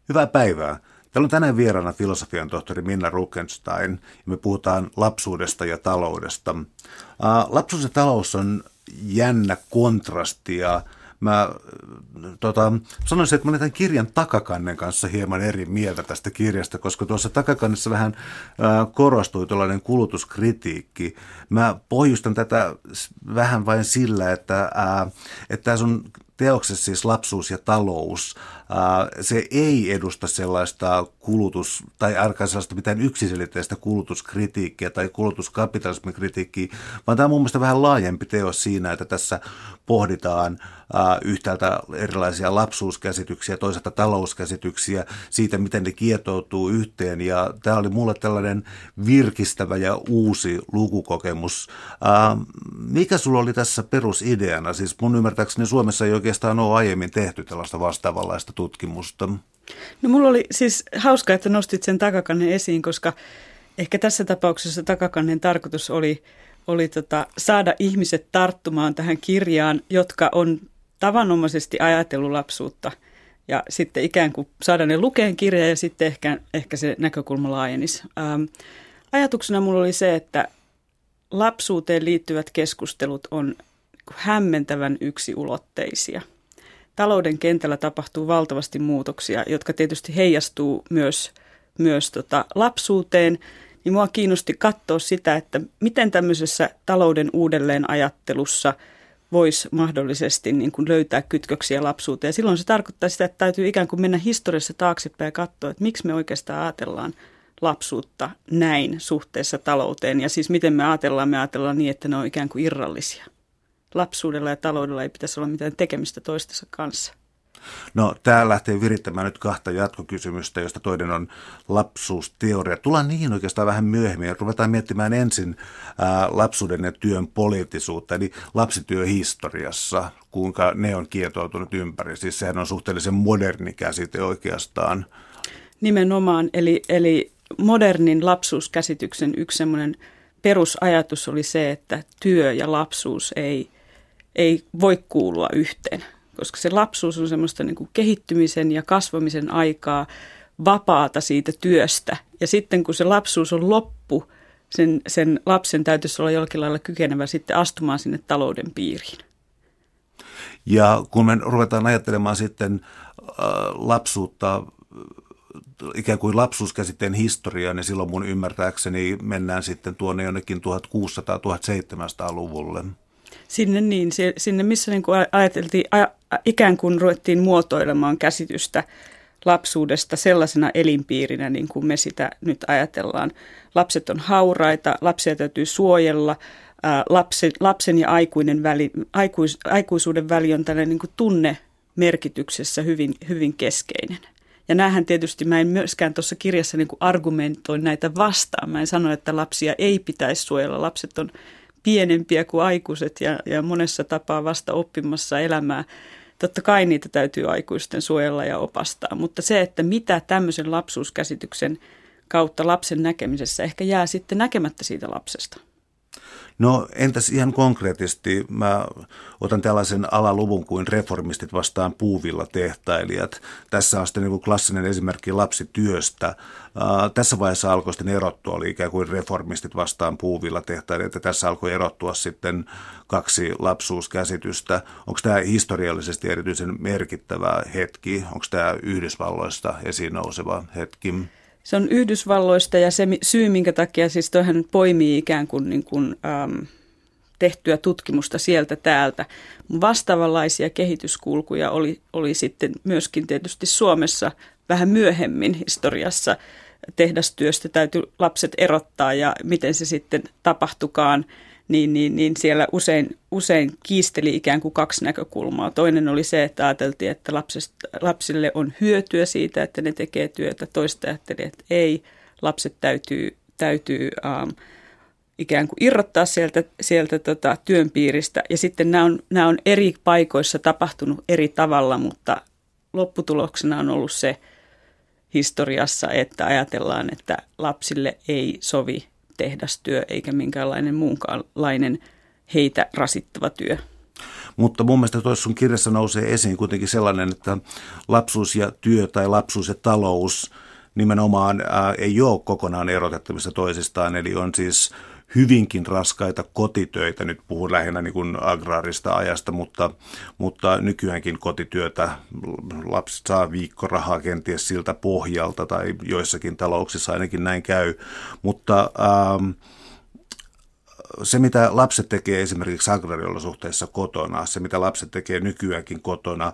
Hyvää päivää. Täällä on tänään vieraana filosofian tohtori Minna Rukenstein ja me puhutaan lapsuudesta ja taloudesta. Lapsuus ja talous on jännä kontrasti ja mä sanoisin, että mä olen tämän kirjan takakannen kanssa hieman eri mieltä tästä kirjasta, koska tuossa takakannessa vähän korostui tuollainen kulutuskritiikki. Mä pohjustan tätä vähän vain sillä, että tässä on teoksessa siis lapsuus ja talous, se ei edusta sellaista tai ainakaan sellaista mitään yksiselitteistä kulutuskritiikkiä tai kulutuskapitalismin kritiikkiä, vaan tämä on mun mielestä vähän laajempi teos siinä, että tässä pohditaan yhtäältä erilaisia lapsuuskäsityksiä, toisaalta talouskäsityksiä siitä, miten ne kietoutuu yhteen. Ja tämä oli mulle tällainen virkistävä ja uusi lukukokemus. Mikä sulla oli tässä perusideana? Siis mun ymmärtääkseni Suomessa ei oikeastaan ole aiemmin tehty tällaista vastaavanlaista tutkimusta. No mulla oli siis hauska, että nostit sen takakannen esiin, koska ehkä tässä tapauksessa takakannen tarkoitus oli saada ihmiset tarttumaan tähän kirjaan, jotka on tavanomaisesti ajatellut lapsuutta ja sitten ikään kuin saada ne lukeen kirjaa ja sitten ehkä se näkökulma laajenisi. Ajatuksena mulla oli se, että lapsuuteen liittyvät keskustelut on hämmentävän yksiulotteisia. Talouden kentällä tapahtuu valtavasti muutoksia, jotka tietysti heijastuu myös lapsuuteen. Niin mua kiinnosti katsoa sitä, että miten tämmöisessä talouden uudelleenajattelussa voisi mahdollisesti niin kuin löytää kytköksiä lapsuuteen. Ja silloin se tarkoittaa sitä, että täytyy ikään kuin mennä historiassa taaksepäin ja katsoa, että miksi me oikeastaan ajatellaan lapsuutta näin suhteessa talouteen. Ja siis miten me ajatellaan niin, että ne on ikään kuin irrallisia. Lapsuudella ja taloudella ei pitäisi olla mitään tekemistä toistensa kanssa. No, tämä lähtee virittämään nyt kahta jatkokysymystä, josta toinen on lapsuusteoria. Tullaan niihin oikeastaan vähän myöhemmin. Ruvetaan miettimään ensin lapsuuden ja työn poliittisuutta, eli lapsityöhistoriassa, kuinka ne on kietoutunut ympäri. Siis sehän on suhteellisen moderni käsite oikeastaan. Nimenomaan, eli modernin lapsuuskäsityksen yksi semmoinen perusajatus oli se, että työ ja lapsuus ei voi kuulua yhteen. Koska se lapsuus on semmoista niin kuin kehittymisen ja kasvamisen aikaa, vapaata siitä työstä. Ja sitten kun se lapsuus on loppu, sen lapsen täytyisi olla jollakin lailla kykenevä sitten astumaan sinne talouden piiriin. Ja kun me ruvetaan ajattelemaan sitten lapsuutta, ikään kuin lapsuuskäsitteen historiaa, niin silloin mun ymmärtääkseni mennään sitten tuonne jonnekin 1600-1700-luvulle. Sinne missä niin kuin ajateltiin, ikään kuin ruvettiin muotoilemaan käsitystä lapsuudesta sellaisena elinpiirinä, niin kuin me sitä nyt ajatellaan. Lapset on hauraita, lapsia täytyy suojella, lapsen ja aikuisuuden väli on tällainen niin kuin tunnemerkityksessä hyvin, hyvin keskeinen. Ja näähän tietysti, mä en myöskään tuossa kirjassa niin kuin argumentoin näitä vastaan. Mä en sano, että lapsia ei pitäisi suojella. Lapset on pienempiä kuin aikuiset ja monessa tapaa vasta oppimassa elämää. Totta kai niitä täytyy aikuisten suojella ja opastaa, mutta se, että mitä tämmöisen lapsuuskäsityksen kautta lapsen näkemisessä ehkä jää sitten näkemättä siitä lapsesta. No entäs ihan konkreettisesti, mä otan tällaisen alaluvun kuin reformistit vastaan puuvillatehtailijat. Tässä on sitten niin kuin klassinen esimerkki lapsityöstä. Tässä vaiheessa alkoi sitten erottua, oli ikään kuin reformistit vastaan puuvillatehtailijat, ja tässä alkoi erottua sitten kaksi lapsuuskäsitystä. Onko tämä historiallisesti erityisen merkittävä hetki? Onko tämä Yhdysvalloista esiin nouseva hetki? Se on Yhdysvalloista ja se syy, minkä takia siis toihan poimii ikään kuin, tehtyä tutkimusta sieltä täältä. Vastaavanlaisia kehityskulkuja oli sitten myöskin tietysti Suomessa vähän myöhemmin historiassa. Tehdastyöstä täytyy lapset erottaa ja miten se sitten tapahtukaan, niin siellä usein kiisteli ikään kuin kaksi näkökulmaa. Toinen oli se, että ajateltiin, että lapsille on hyötyä siitä, että ne tekee työtä. Toista ajatteli, että ei, lapset täytyy ikään kuin irrottaa sieltä työn piiristä. Ja sitten nämä on eri paikoissa tapahtunut eri tavalla, mutta lopputuloksena on ollut se historiassa, että ajatellaan, että lapsille ei sovi tehdastyö eikä minkäänlainen muunkaanlainen heitä rasittava työ. Mutta mun mielestä tuossa sun kirjassa nousee esiin kuitenkin sellainen, että lapsuus ja työ tai lapsuus ja talous nimenomaan ei ole kokonaan erotettavissa toisistaan, eli on siis hyvinkin raskaita kotitöitä. Nyt puhun lähinnä niin kuin agraarista ajasta, mutta nykyäänkin kotityötä lapset saa viikkorahaa kenties siltä pohjalta tai joissakin talouksissa ainakin näin käy. Mutta se, mitä lapset tekee esimerkiksi agraariolosuhteissa kotona, se, mitä lapset tekee nykyäänkin kotona,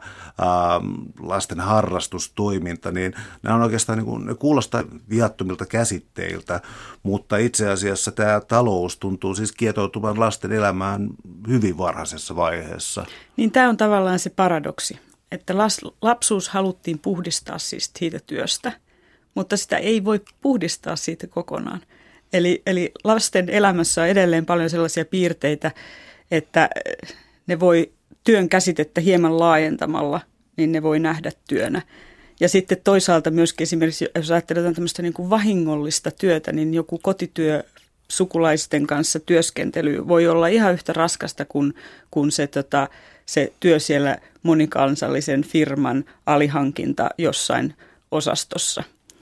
lasten harrastustoiminta, niin nämä on oikeastaan, niin kuin, ne kuulostaa viattomilta käsitteiltä, mutta itse asiassa tämä talous tuntuu siis kietoutuvan lasten elämään hyvin varhaisessa vaiheessa. Niin tämä on tavallaan se paradoksi, että lapsuus haluttiin puhdistaa siis siitä työstä, mutta sitä ei voi puhdistaa siitä kokonaan. Eli lasten elämässä on edelleen paljon sellaisia piirteitä, että ne voi työn käsitettä hieman laajentamalla, niin ne voi nähdä työnä. Ja sitten toisaalta myöskin esimerkiksi, jos ajattelee tämmöistä niin kuin vahingollista työtä, niin joku kotityö sukulaisten kanssa työskentely voi olla ihan yhtä raskasta kuin se työ siellä monikansallisen firman alihankinta jossain osastossa.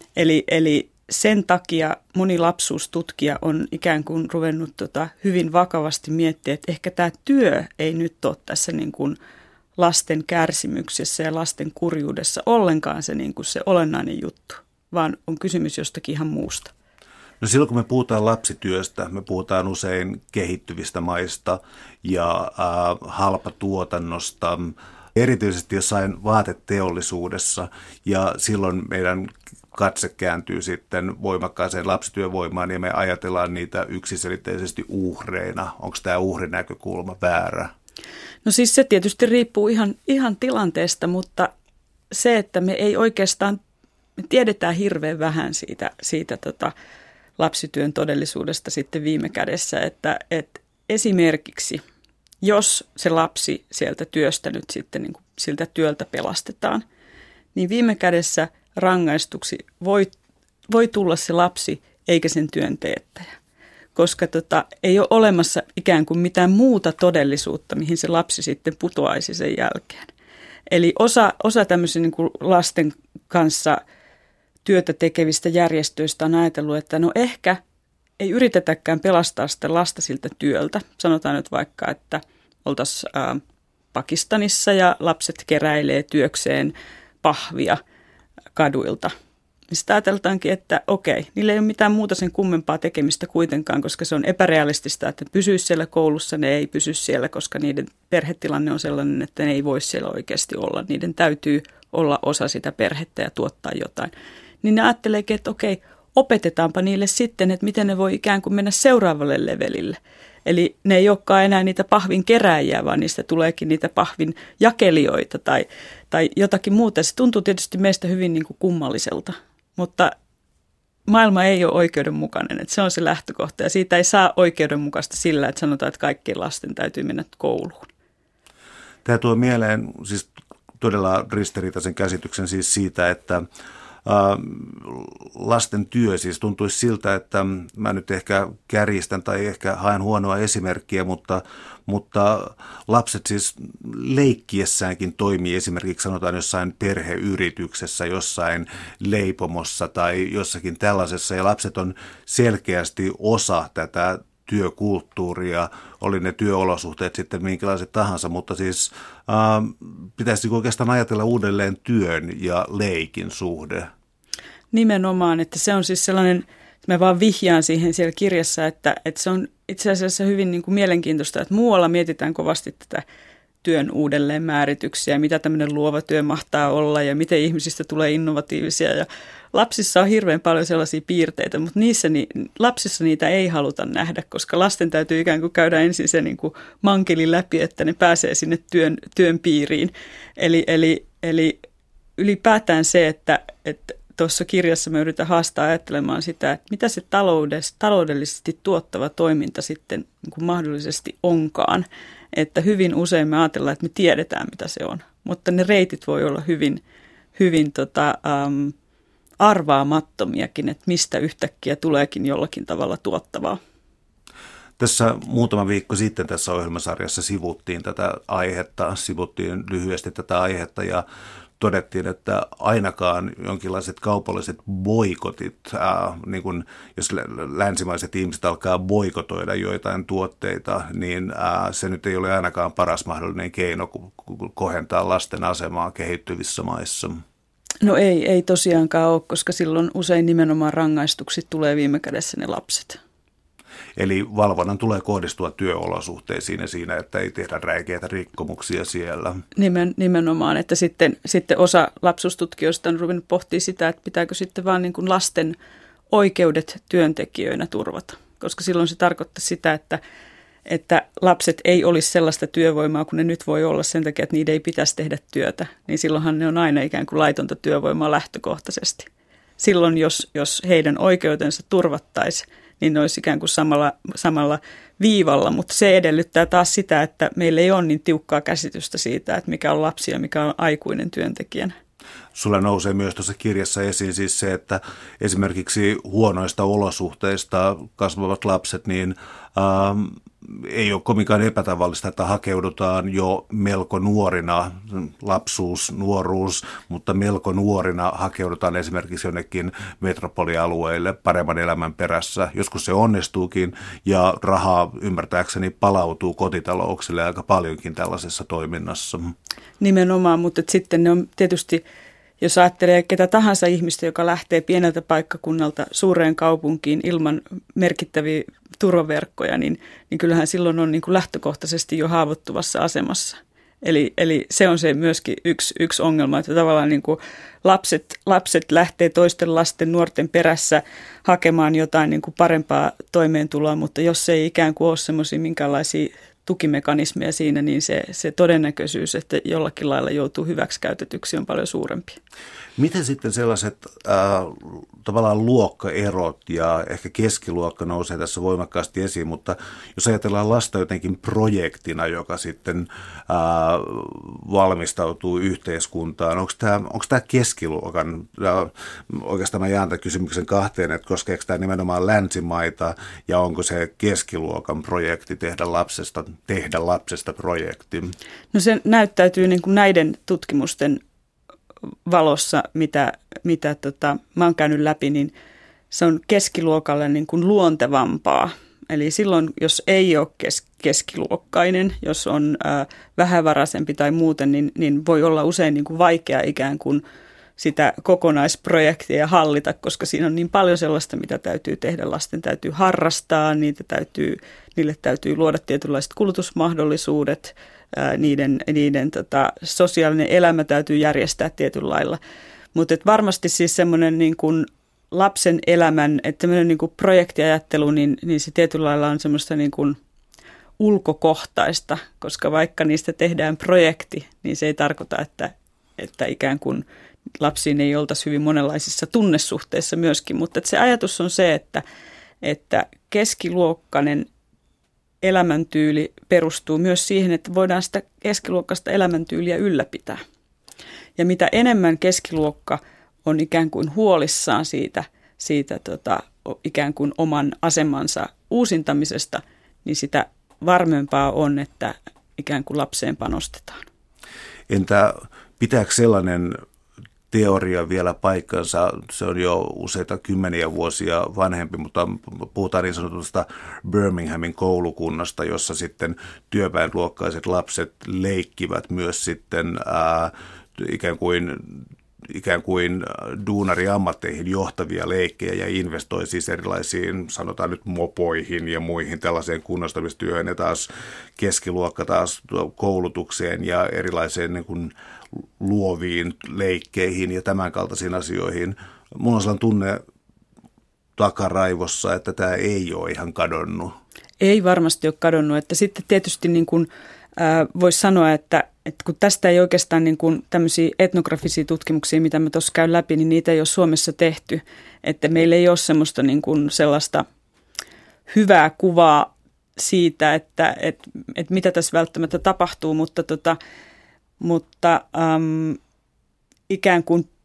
Eli sen takia moni lapsuustutkija on ikään kuin ruvennut hyvin vakavasti miettiä, että ehkä tämä työ ei nyt ole tässä niin kuin lasten kärsimyksessä ja lasten kurjuudessa ollenkaan se, niin kuin se olennainen juttu, vaan on kysymys jostakin ihan muusta. No silloin kun me puhutaan lapsityöstä, me puhutaan usein kehittyvistä maista ja halpatuotannosta, erityisesti jossain vaateteollisuudessa, ja silloin meidän katse kääntyy sitten voimakkaaseen lapsityövoimaan ja me ajatellaan niitä yksiselitteisesti uhreina. Onko tämä uhrinäkökulma väärä? No siis se tietysti riippuu ihan tilanteesta, mutta se, että me ei oikeastaan, me tiedetään hirveän vähän siitä lapsityön todellisuudesta sitten viime kädessä, että esimerkiksi jos se lapsi sieltä työstä nyt sitten niin kuin siltä työltä pelastetaan, niin viime kädessä rangaistuksi voi tulla se lapsi eikä sen työn teettäjä, koska ei ole olemassa ikään kuin mitään muuta todellisuutta, mihin se lapsi sitten putoaisi sen jälkeen. Eli osa tämmöisen niin kuin lasten kanssa työtä tekevistä järjestöistä on ajatellut, että no ehkä ei yritetäkään pelastaa sitä lasta siltä työltä. Sanotaan nyt vaikka, että oltaisiin Pakistanissa ja lapset keräilee työkseen pahvia kaduilta. Sitten ajateltaankin, että okei, niillä ei ole mitään muuta sen kummempaa tekemistä kuitenkaan, koska se on epärealistista, että ne pysyisi siellä koulussa, ne ei pysy siellä, koska niiden perhetilanne on sellainen, että ne ei voi siellä oikeasti olla. Niiden täytyy olla osa sitä perhettä ja tuottaa jotain. Niin ne ajatteleekin, että okei, opetetaanpa niille sitten, että miten ne voi ikään kuin mennä seuraavalle levelille. Eli ne ei olekaan enää niitä pahvin kerääjiä, vaan niistä tuleekin niitä pahvin jakelijoita tai jotakin muuta. Se tuntuu tietysti meistä hyvin niin kuin kummalliselta, mutta maailma ei ole oikeudenmukainen. Että se on se lähtökohta ja siitä ei saa oikeudenmukaista sillä, että sanotaan, että kaikkien lasten täytyy mennä kouluun. Tämä tuo mieleen siis todella ristiriitaisen käsityksen siis siitä, että lasten työ siis tuntuisi siltä, että mä nyt ehkä kärjistän tai ehkä haen huonoa esimerkkiä, mutta lapset siis leikkiessäänkin toimii esimerkiksi sanotaan jossain perheyrityksessä, jossain leipomossa tai jossakin tällaisessa ja lapset on selkeästi osa tätä työkulttuuria, oli ne työolosuhteet sitten minkälaiset tahansa, mutta siis pitäisi oikeastaan ajatella uudelleen työn ja leikin suhde. Nimenomaan, että se on siis sellainen, mä vaan vihjaan siihen siellä kirjassa, että se on itse asiassa hyvin niin kuin mielenkiintoista, että muualla mietitään kovasti tätä työn uudelleen määrityksiä, mitä tämmöinen luova työ mahtaa olla ja miten ihmisistä tulee innovatiivisia. Ja lapsissa on hirveän paljon sellaisia piirteitä, mutta lapsissa niitä ei haluta nähdä, koska lasten täytyy ikään kuin käydä ensin se niin kuin mankeli läpi, että ne pääsee sinne työn piiriin. Eli ylipäätään se, että tuossa kirjassa me yritän haastaa ajattelemaan sitä, että mitä se taloudellisesti tuottava toiminta sitten niin kuin mahdollisesti onkaan. Että hyvin usein me ajatellaan, että me tiedetään, mitä se on, mutta ne reitit voi olla hyvin arvaamattomiakin, että mistä yhtäkkiä tuleekin jollakin tavalla tuottavaa. Tässä muutama viikko sitten tässä ohjelmasarjassa sivuttiin lyhyesti tätä aihetta ja todettiin, että ainakaan jonkinlaiset kaupalliset boikotit, niin kun, jos länsimaiset ihmiset alkaa boikotoida joitain tuotteita, niin se nyt ei ole ainakaan paras mahdollinen keino kohentaa lasten asemaa kehittyvissä maissa. No ei tosiaankaan ole, koska silloin usein nimenomaan rangaistuksi tulee viime kädessä ne lapset. Eli valvonnan tulee kohdistua työolosuhteisiin ja siinä, että ei tehdä räikeitä rikkomuksia siellä. Nimenomaan, että sitten osa lapsustutkijoista on ruvennut pohtimaan sitä, että pitääkö sitten vaan niin kuin lasten oikeudet työntekijöinä turvata. Koska silloin se tarkoittaa sitä, että lapset ei olisi sellaista työvoimaa, kun ne nyt voi olla sen takia, että niiden ei pitäisi tehdä työtä. Niin silloinhan ne on aina ikään kuin laitonta työvoimaa lähtökohtaisesti. Silloin, jos heidän oikeutensa turvattaisiin, niin ne olisi ikään kuin samalla viivalla, mutta se edellyttää taas sitä, että meillä ei ole niin tiukkaa käsitystä siitä, että mikä on lapsi ja mikä on aikuinen työntekijänä. Sulla nousee myös tuossa kirjassa esiin siis se, että esimerkiksi huonoista olosuhteista kasvavat lapset, niin ei ole kovinkaan epätavallista, että hakeudutaan jo melko nuorina, lapsuus, nuoruus, mutta melko nuorina hakeudutaan esimerkiksi jonnekin metropolialueille paremman elämän perässä. Joskus se onnistuukin ja rahaa ymmärtääkseni palautuu kotitalouksille aika paljonkin tällaisessa toiminnassa. Nimenomaan, mutta sitten ne on tietysti, jos ajattelee ketä tahansa ihmistä, joka lähtee pieneltä paikkakunnalta suureen kaupunkiin ilman merkittäviä turvaverkkoja, niin kyllähän silloin on niin kuin lähtökohtaisesti jo haavoittuvassa asemassa. Eli se on se myöskin yksi ongelma, että tavallaan niin kuin lapset lähtee toisten lasten, nuorten perässä hakemaan jotain niin kuin parempaa toimeentuloa, mutta jos ei ikään kuin ole semmoisia minkäänlaisia tukimekanismeja siinä, niin se todennäköisyys, että jollakin lailla joutuu hyväksikäytetyksi, on paljon suurempi. Miten sitten sellaiset tavallaan luokkaerot ja ehkä keskiluokka nousee tässä voimakkaasti esiin, mutta jos ajatellaan lasta jotenkin projektina, joka sitten valmistautuu yhteiskuntaan, onko tämä keskiluokan, oikeastaan mä jaan tämän kysymyksen kahteen, että koskeeko tämä nimenomaan länsimaita ja onko se keskiluokan projekti tehdä lapsesta projekti? No se näyttäytyy niin kuin näiden tutkimusten valossa, mitä mä oon käynyt läpi, niin se on keskiluokalle niin kuin luontevampaa. Eli silloin, jos ei ole keskiluokkainen, jos on vähävaraisempi tai muuten, niin voi olla usein niin kuin vaikea ikään kuin sitä kokonaisprojektia hallita, koska siinä on niin paljon sellaista, mitä täytyy tehdä. Lasten täytyy harrastaa, niille täytyy luoda tietynlaiset kulutusmahdollisuudet, niiden sosiaalinen elämä täytyy järjestää tietyllä lailla. Mutta varmasti siis semmoinen niin kuin lapsen elämän, että tämmöinen niin kuin projektiajattelu, niin se tietyllä lailla on semmoista niin kuin ulkokohtaista, koska vaikka niistä tehdään projekti, niin se ei tarkoita, että ikään kuin lapsiin ei oltaisi hyvin monenlaisissa tunnesuhteissa myöskin, mutta se ajatus on se, että keskiluokkainen elämäntyyli perustuu myös siihen, että voidaan sitä keskiluokkaista elämäntyyliä ylläpitää. Ja mitä enemmän keskiluokka on ikään kuin huolissaan siitä ikään kuin oman asemansa uusintamisesta, niin sitä varmempaa on, että ikään kuin lapseen panostetaan. Entä pitääkö sellainen teoria vielä paikkansa? Se on jo useita kymmeniä vuosia vanhempi, mutta puhutaan niin sanotusta Birminghamin koulukunnasta, jossa sitten työväenluokkaiset lapset leikkivät myös sitten ikään kuin duunariammatteihin johtavia leikkejä ja investoi siis erilaisiin, sanotaan nyt mopoihin ja muihin tällaiseen kunnostamistyöhön ja taas keskiluokka taas koulutukseen ja erilaiseen niin kuin luoviin leikkeihin ja tämän kaltaisiin asioihin. Mulla on sellainen tunne takaraivossa, että tämä ei ole ihan kadonnut. Ei varmasti ole kadonnut, että sitten tietysti niin kuin voisi sanoa, että kun tästä ei oikeastaan niin kuin tämmöisiä etnografisia tutkimuksia, mitä mä tuossa käyn läpi, niin niitä ei ole Suomessa tehty. Että meillä ei ole semmoista niin kuin sellaista hyvää kuvaa siitä, että mitä tässä välttämättä tapahtuu, mutta ikään kuin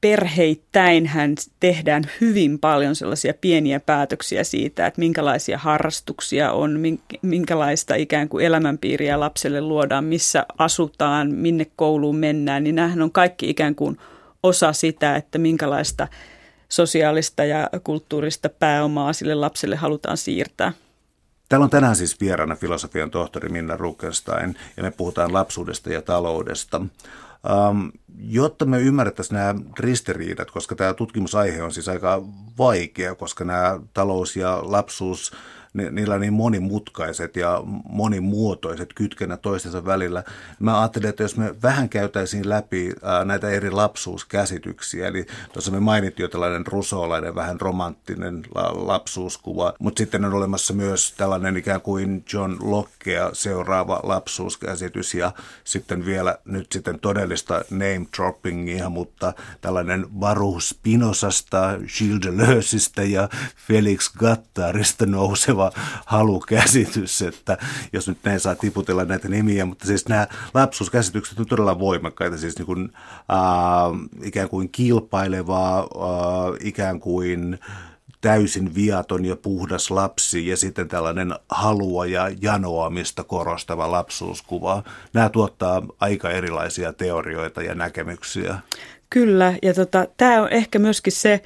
perheittäinhän tehdään hyvin paljon sellaisia pieniä päätöksiä siitä, että minkälaisia harrastuksia on, minkälaista ikään kuin elämänpiiriä lapselle luodaan, missä asutaan, minne kouluun mennään, niin näähän on kaikki ikään kuin osa sitä, että minkälaista sosiaalista ja kulttuurista pääomaa sille lapselle halutaan siirtää. Täällä on tänään siis vieraana filosofian tohtori Minna Rukenstein ja me puhutaan lapsuudesta ja taloudesta. Jotta me ymmärrettäisiin nämä ristiriidat, koska tämä tutkimusaihe on siis aika vaikea, koska nämä talous ja lapsuus, niillä on niin monimutkaiset ja monimuotoiset kytkennät toistensa välillä. Mä ajattelin, että jos me vähän käytäisiin läpi näitä eri lapsuuskäsityksiä, eli tuossa me mainittiin jo tällainen rusolainen, vähän romanttinen lapsuuskuva, mutta sitten on olemassa myös tällainen ikään kuin John Lockea seuraava lapsuuskäsitys ja sitten vielä nyt sitten todellista name droppingia, mutta tällainen Baruch Spinozasta, Gilles Deleuzeista ja Felix Guattardista nouseva halukäsitys, että jos nyt ne saa tiputella näitä nimiä, mutta siis nämä lapsuuskäsitykset on todella voimakkaita, siis niin kuin, ikään kuin kilpailevaa, ikään kuin täysin viaton ja puhdas lapsi ja sitten tällainen halua ja janoamista korostava lapsuuskuva. Nämä tuottaa aika erilaisia teorioita ja näkemyksiä. Kyllä, ja tämä on ehkä myöskin se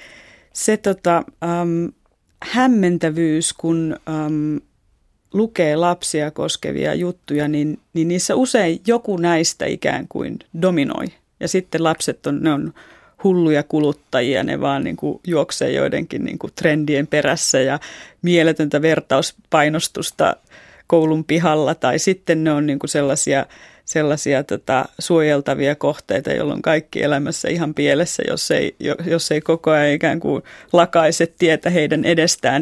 hämmentävyys, kun lukee lapsia koskevia juttuja, niin niissä usein joku näistä ikään kuin dominoi. Ja sitten lapset ne on hulluja kuluttajia, ne vaan niin kuin juoksee joidenkin niin kuin trendien perässä ja mieletöntä vertauspainostusta koulun pihalla. Tai sitten ne on niin kuin sellaisia suojeltavia kohteita, jolloin kaikki elämässä ihan pielessä, jos ei koko ajan ikään kuin lakaise tietä heidän edestään.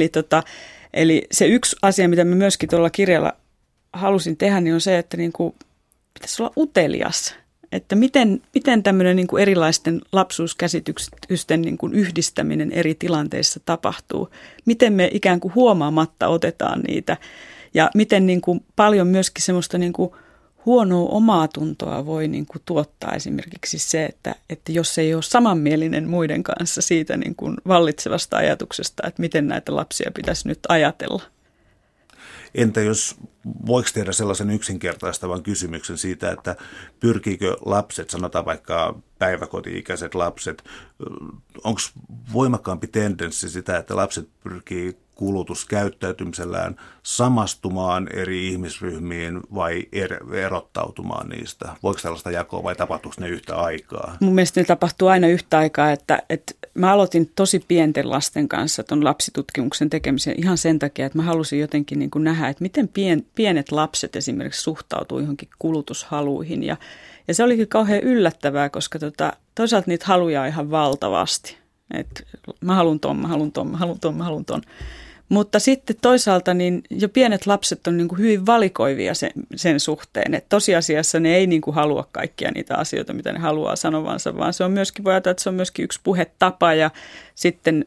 Eli se yksi asia, mitä mä myöskin tuolla kirjalla halusin tehdä, niin on se, että niin kuin pitäisi olla utelias. Että miten tämmöinen niin kuin erilaisten lapsuuskäsitysten niin kuin yhdistäminen eri tilanteissa tapahtuu. Miten me ikään kuin huomaamatta otetaan niitä ja miten niin kuin paljon myöskin semmoista niin kuin huonoa omaa tuntoa voi niin kuin tuottaa esimerkiksi se, että jos ei ole samanmielinen muiden kanssa siitä niin kuin vallitsevasta ajatuksesta, että miten näitä lapsia pitäisi nyt ajatella. Entä jos voiko tehdä sellaisen yksinkertaistavan kysymyksen siitä, että pyrkiikö lapset, sanotaan vaikka päiväkoti-ikäiset lapset, onko voimakkaampi tendenssi sitä, että lapset pyrkii kulutuskäyttäytymisellään samastumaan eri ihmisryhmiin vai erottautumaan niistä? Voiko tällaista jakoa vai tapahtuuko ne yhtä aikaa? Mun mielestä ne tapahtuu aina yhtä aikaa, että mä aloitin tosi pienten lasten kanssa ton lapsitutkimuksen tekemisen ihan sen takia, että mä halusin jotenkin niin kuin nähdä, että miten pienet lapset esimerkiksi suhtautuu johonkin kulutushaluihin ja se olikin kauhean yllättävää, koska toisaalta niitä haluja on ihan valtavasti. Että mä haluan ton. Mutta sitten toisaalta niin jo pienet lapset on niin kuin hyvin valikoivia sen suhteen, että tosiasiassa ne ei niin kuin halua kaikkia niitä asioita, mitä ne haluaa sanovansa, vaan se on myöskin, voi ajatella, että se on myöskin yksi puhetapa ja sitten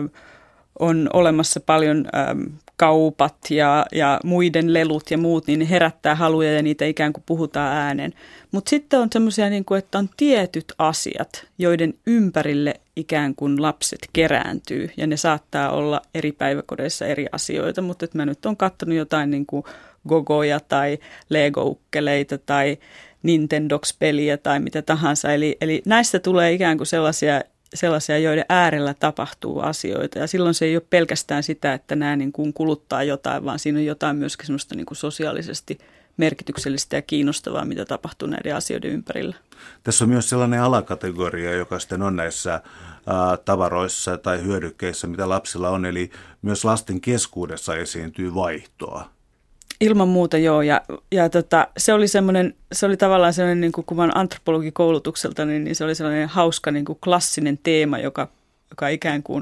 on olemassa paljon kaupat ja muiden lelut ja muut, niin ne herättää haluja ja niitä ikään kuin puhutaan ääneen. Mutta sitten on semmoisia, niin kuin, että on tietyt asiat, joiden ympärille ikään kuin lapset kerääntyy ja ne saattaa olla eri päiväkodeissa eri asioita, mutta että mä nyt olen katsonut jotain niin kuin gogoja tai Lego-ukkeleita tai Nintendox-peliä tai mitä tahansa. Eli näistä tulee ikään kuin sellaisia, joiden äärellä tapahtuu asioita. Ja silloin se ei ole pelkästään sitä, että nämä niin kuin kuluttaa jotain, vaan siinä on jotain myöskin semmoista niin kuin sosiaalisesti merkityksellistä ja kiinnostavaa, mitä tapahtuu näiden asioiden ympärillä. Tässä on myös sellainen alakategoria, joka sitten on näissä tavaroissa tai hyödykkeissä, mitä lapsilla on. Eli myös lasten keskuudessa esiintyy vaihtoa. Ilman muuta joo, ja se oli tavallaan sellainen, niin kuin kun mä olen antropologikoulutukselta, niin se oli sellainen hauska niin kuin klassinen teema, joka ikään kuin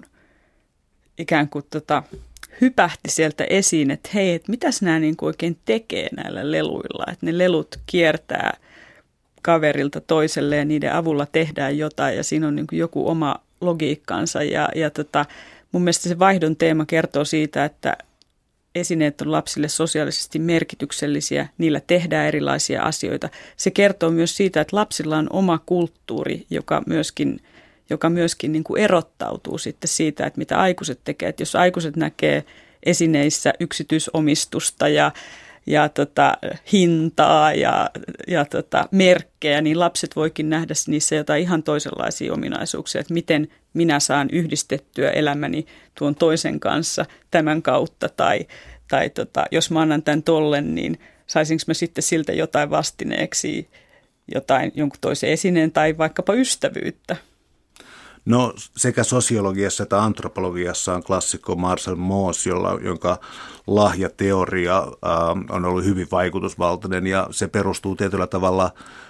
hypähti sieltä esiin, että hei, että mitäs nämä niin kuin oikein tekee näillä leluilla, että ne lelut kiertää kaverilta toiselle ja niiden avulla tehdään jotain, ja siinä on niin kuin joku oma logiikkansa, ja mun mielestä se vaihdon teema kertoo siitä, että esineet on lapsille sosiaalisesti merkityksellisiä, niillä tehdään erilaisia asioita. Se kertoo myös siitä, että lapsilla on oma kulttuuri, joka myöskin joka myöskin niin kuin erottautuu sitten siitä, että mitä aikuiset tekee. Että jos aikuiset näkee esineissä yksityisomistusta ja hintaa ja merkkejä, niin lapset voikin nähdä niissä jotain ihan toisenlaisia ominaisuuksia, että miten minä saan yhdistettyä elämäni tuon toisen kanssa tämän kautta, tai jos mä annan tämän tollen, niin saisinko mä sitten siltä jotain vastineeksi, jonkun toisen esineen tai vaikkapa ystävyyttä. No sekä sosiologiassa että antropologiassa on klassikko Marcel Mauss, jonka lahjateoria on ollut hyvin vaikutusvaltainen ja se perustuu tietyllä tavalla,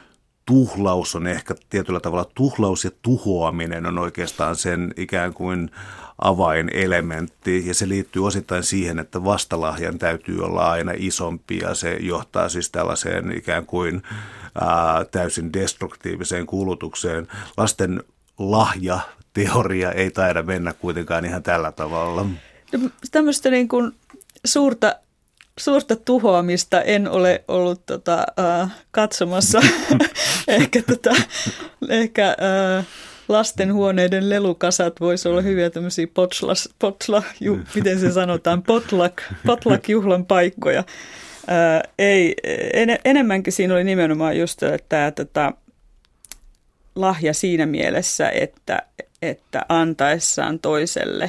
tuhlaus ja tuhoaminen on oikeastaan sen ikään kuin avainelementti ja se liittyy osittain siihen, että vastalahjan täytyy olla aina isompi ja se johtaa siis tällaiseen ikään kuin täysin destruktiiviseen kulutukseen. Lasten lahjateoria ei taida mennä kuitenkaan ihan tällä tavalla. No, tämmöistä niin kuin suurta tuhoamista en ole ollut katsomassa. ehkä lastenhuoneiden lelukasat voisi olla hyviä tämmöisiä miten se sanotaan, potluck-juhlan paikkoja. Enemmänkin siinä oli nimenomaan just tämä lahja siinä mielessä, että antaessaan toiselle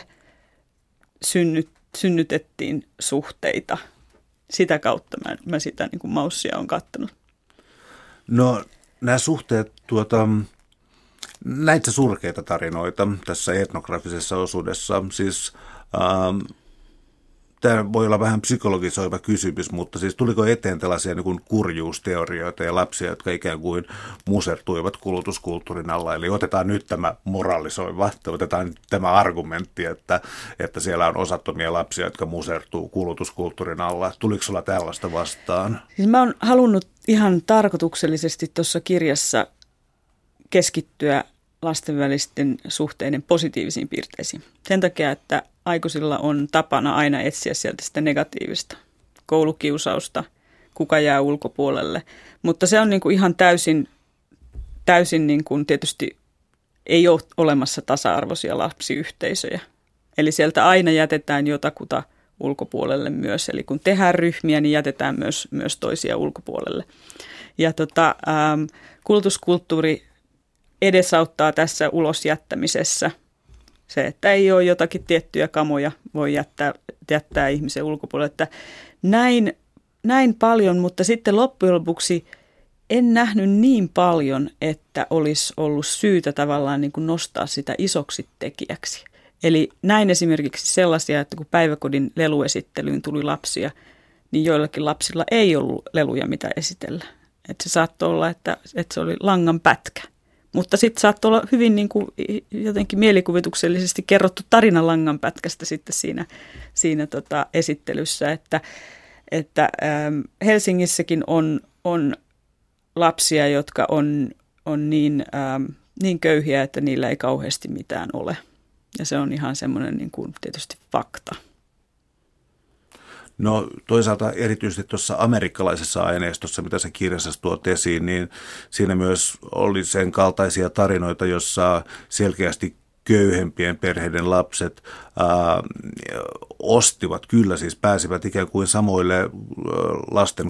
synnytettiin suhteita. Sitä kautta mä sitä niin kuin Maussia olen kattonut. No nämä suhteet, näitä surkeita tarinoita tässä etnografisessa osuudessa, siis tämä voi olla vähän psykologisoiva kysymys, mutta siis tuliko eteen tällaisia niin kuin kurjuusteorioita ja lapsia, jotka ikään kuin musertuivat kulutuskulttuurin alla? Eli otetaan nyt tämä moralisoiva, otetaan nyt tämä argumentti, että siellä on osattomia lapsia, jotka musertuu kulutuskulttuurin alla. Tuliko sulla tällaista vastaan? Siis mä oon halunnut ihan tarkoituksellisesti tuossa kirjassa keskittyä lasten välisten suhteiden positiivisiin piirteisiin. Sen takia, että aikuisilla on tapana aina etsiä sieltä sitä negatiivista, koulukiusausta, kuka jää ulkopuolelle. Mutta se on niin kuin ihan täysin niin kuin tietysti ei ole olemassa tasa-arvoisia lapsiyhteisöjä. Eli sieltä aina jätetään jotakuta ulkopuolelle myös. Eli kun tehdään ryhmiä, niin jätetään myös toisia ulkopuolelle. Ja kulutuskulttuuri edesauttaa tässä ulosjättämisessä. Se, että ei ole jotakin tiettyjä kamoja, voi jättää ihmisen ulkopuolelle. Että näin paljon, mutta sitten loppujen lopuksi en nähnyt niin paljon, että olisi ollut syytä tavallaan niin kuin nostaa sitä isoksi tekijäksi. Eli näin esimerkiksi sellaisia, että kun päiväkodin leluesittelyyn tuli lapsia, niin joillakin lapsilla ei ollut leluja mitä esitellä. Että se saattoi olla, että se oli langan pätkä. Mutta sitten saattoi olla hyvin niin kuin jotenkin mielikuvituksellisesti kerrottu tarina langanpätkästä sitten siinä esittelyssä, että Helsingissäkin on lapsia, jotka on niin köyhiä, että niillä ei kauheasti mitään ole. Ja se on ihan semmoinen niin kuin tietysti fakta. No toisaalta erityisesti tuossa amerikkalaisessa aineistossa, mitä sä kirjassa tuot esiin, niin siinä myös oli sen kaltaisia tarinoita, jossa selkeästi köyhempien perheiden lapset ostivat, kyllä siis pääsivät ikään kuin samoille lasten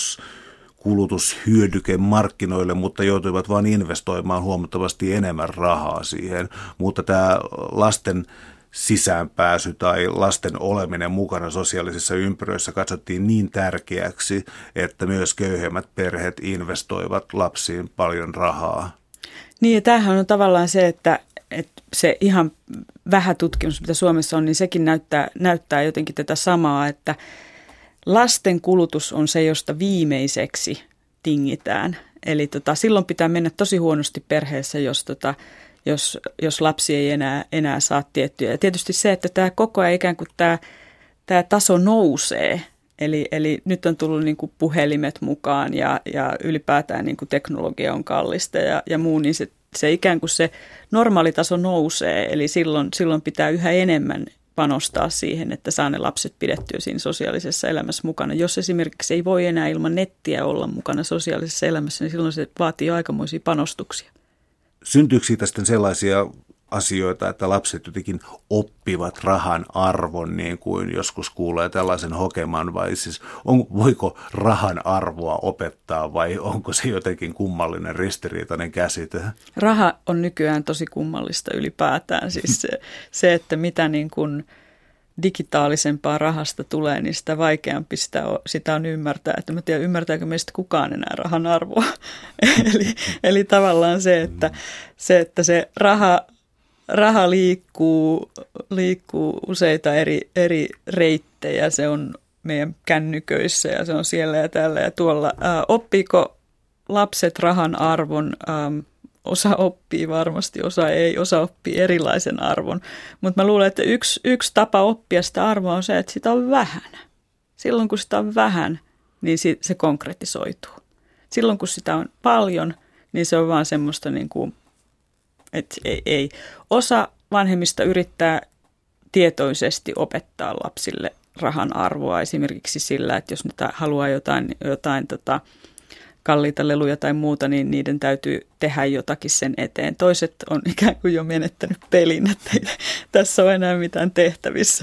kulutushyödykemarkkinoille, mutta joutuivat vain investoimaan huomattavasti enemmän rahaa siihen. Mutta tämä lasten sisäänpääsy tai lasten oleminen mukana sosiaalisissa ympyröissä katsottiin niin tärkeäksi, että myös köyhemmät perheet investoivat lapsiin paljon rahaa. Niin ja tämähän on tavallaan se, että se ihan vähän tutkimus, mitä Suomessa on, niin sekin näyttää jotenkin tätä samaa, että lasten kulutus on se, josta viimeiseksi tingitään. Eli silloin pitää mennä tosi huonosti perheessä, jos lapsi ei enää saa tiettyjä. Ja tietysti se, että tämä koko ajan ikään kuin tämä taso nousee. Eli nyt on tullut niin kuin puhelimet mukaan ja ylipäätään niin kuin teknologia on kallista ja muu, niin se ikään kuin se normaali taso nousee. Eli silloin pitää yhä enemmän panostaa siihen, että saa ne lapset pidettyä siinä sosiaalisessa elämässä mukana. Jos esimerkiksi ei voi enää ilman nettiä olla mukana sosiaalisessa elämässä, niin silloin se vaatii aikamoisia panostuksia. Syntyykö siitä sitten sellaisia asioita, että lapset jotenkin oppivat rahan arvon, niin kuin joskus kuulee tällaisen hokeman, vai siis voiko rahan arvoa opettaa, vai onko se jotenkin kummallinen ristiriitainen käsite? Raha on nykyään tosi kummallista ylipäätään, siis se että mitä niin kuin digitaalisempaa rahasta tulee, niin sitä vaikeampi sitä on ymmärtää. Että mä tiedän, ymmärtääkö meistä kukaan enää rahan arvoa. eli tavallaan että se raha liikkuu useita eri reittejä. Se on meidän kännyköissä ja se on siellä ja täällä ja tuolla. Oppiiko lapset rahan arvon? Osa oppii varmasti, osa ei, osa oppii erilaisen arvon. Mutta mä luulen, että yksi tapa oppia sitä arvoa on se, että sitä on vähän. Silloin kun sitä on vähän, niin se konkretisoituu. Silloin kun sitä on paljon, niin se on vaan semmoista, niin kuin, että ei. Osa vanhemmista yrittää tietoisesti opettaa lapsille rahan arvoa esimerkiksi sillä, että jos ne haluaa jotain kalliita leluja tai muuta, niin niiden täytyy tehdä jotakin sen eteen. Toiset on ikään kuin jo menettänyt pelin, että ei tässä ole enää mitään tehtävissä.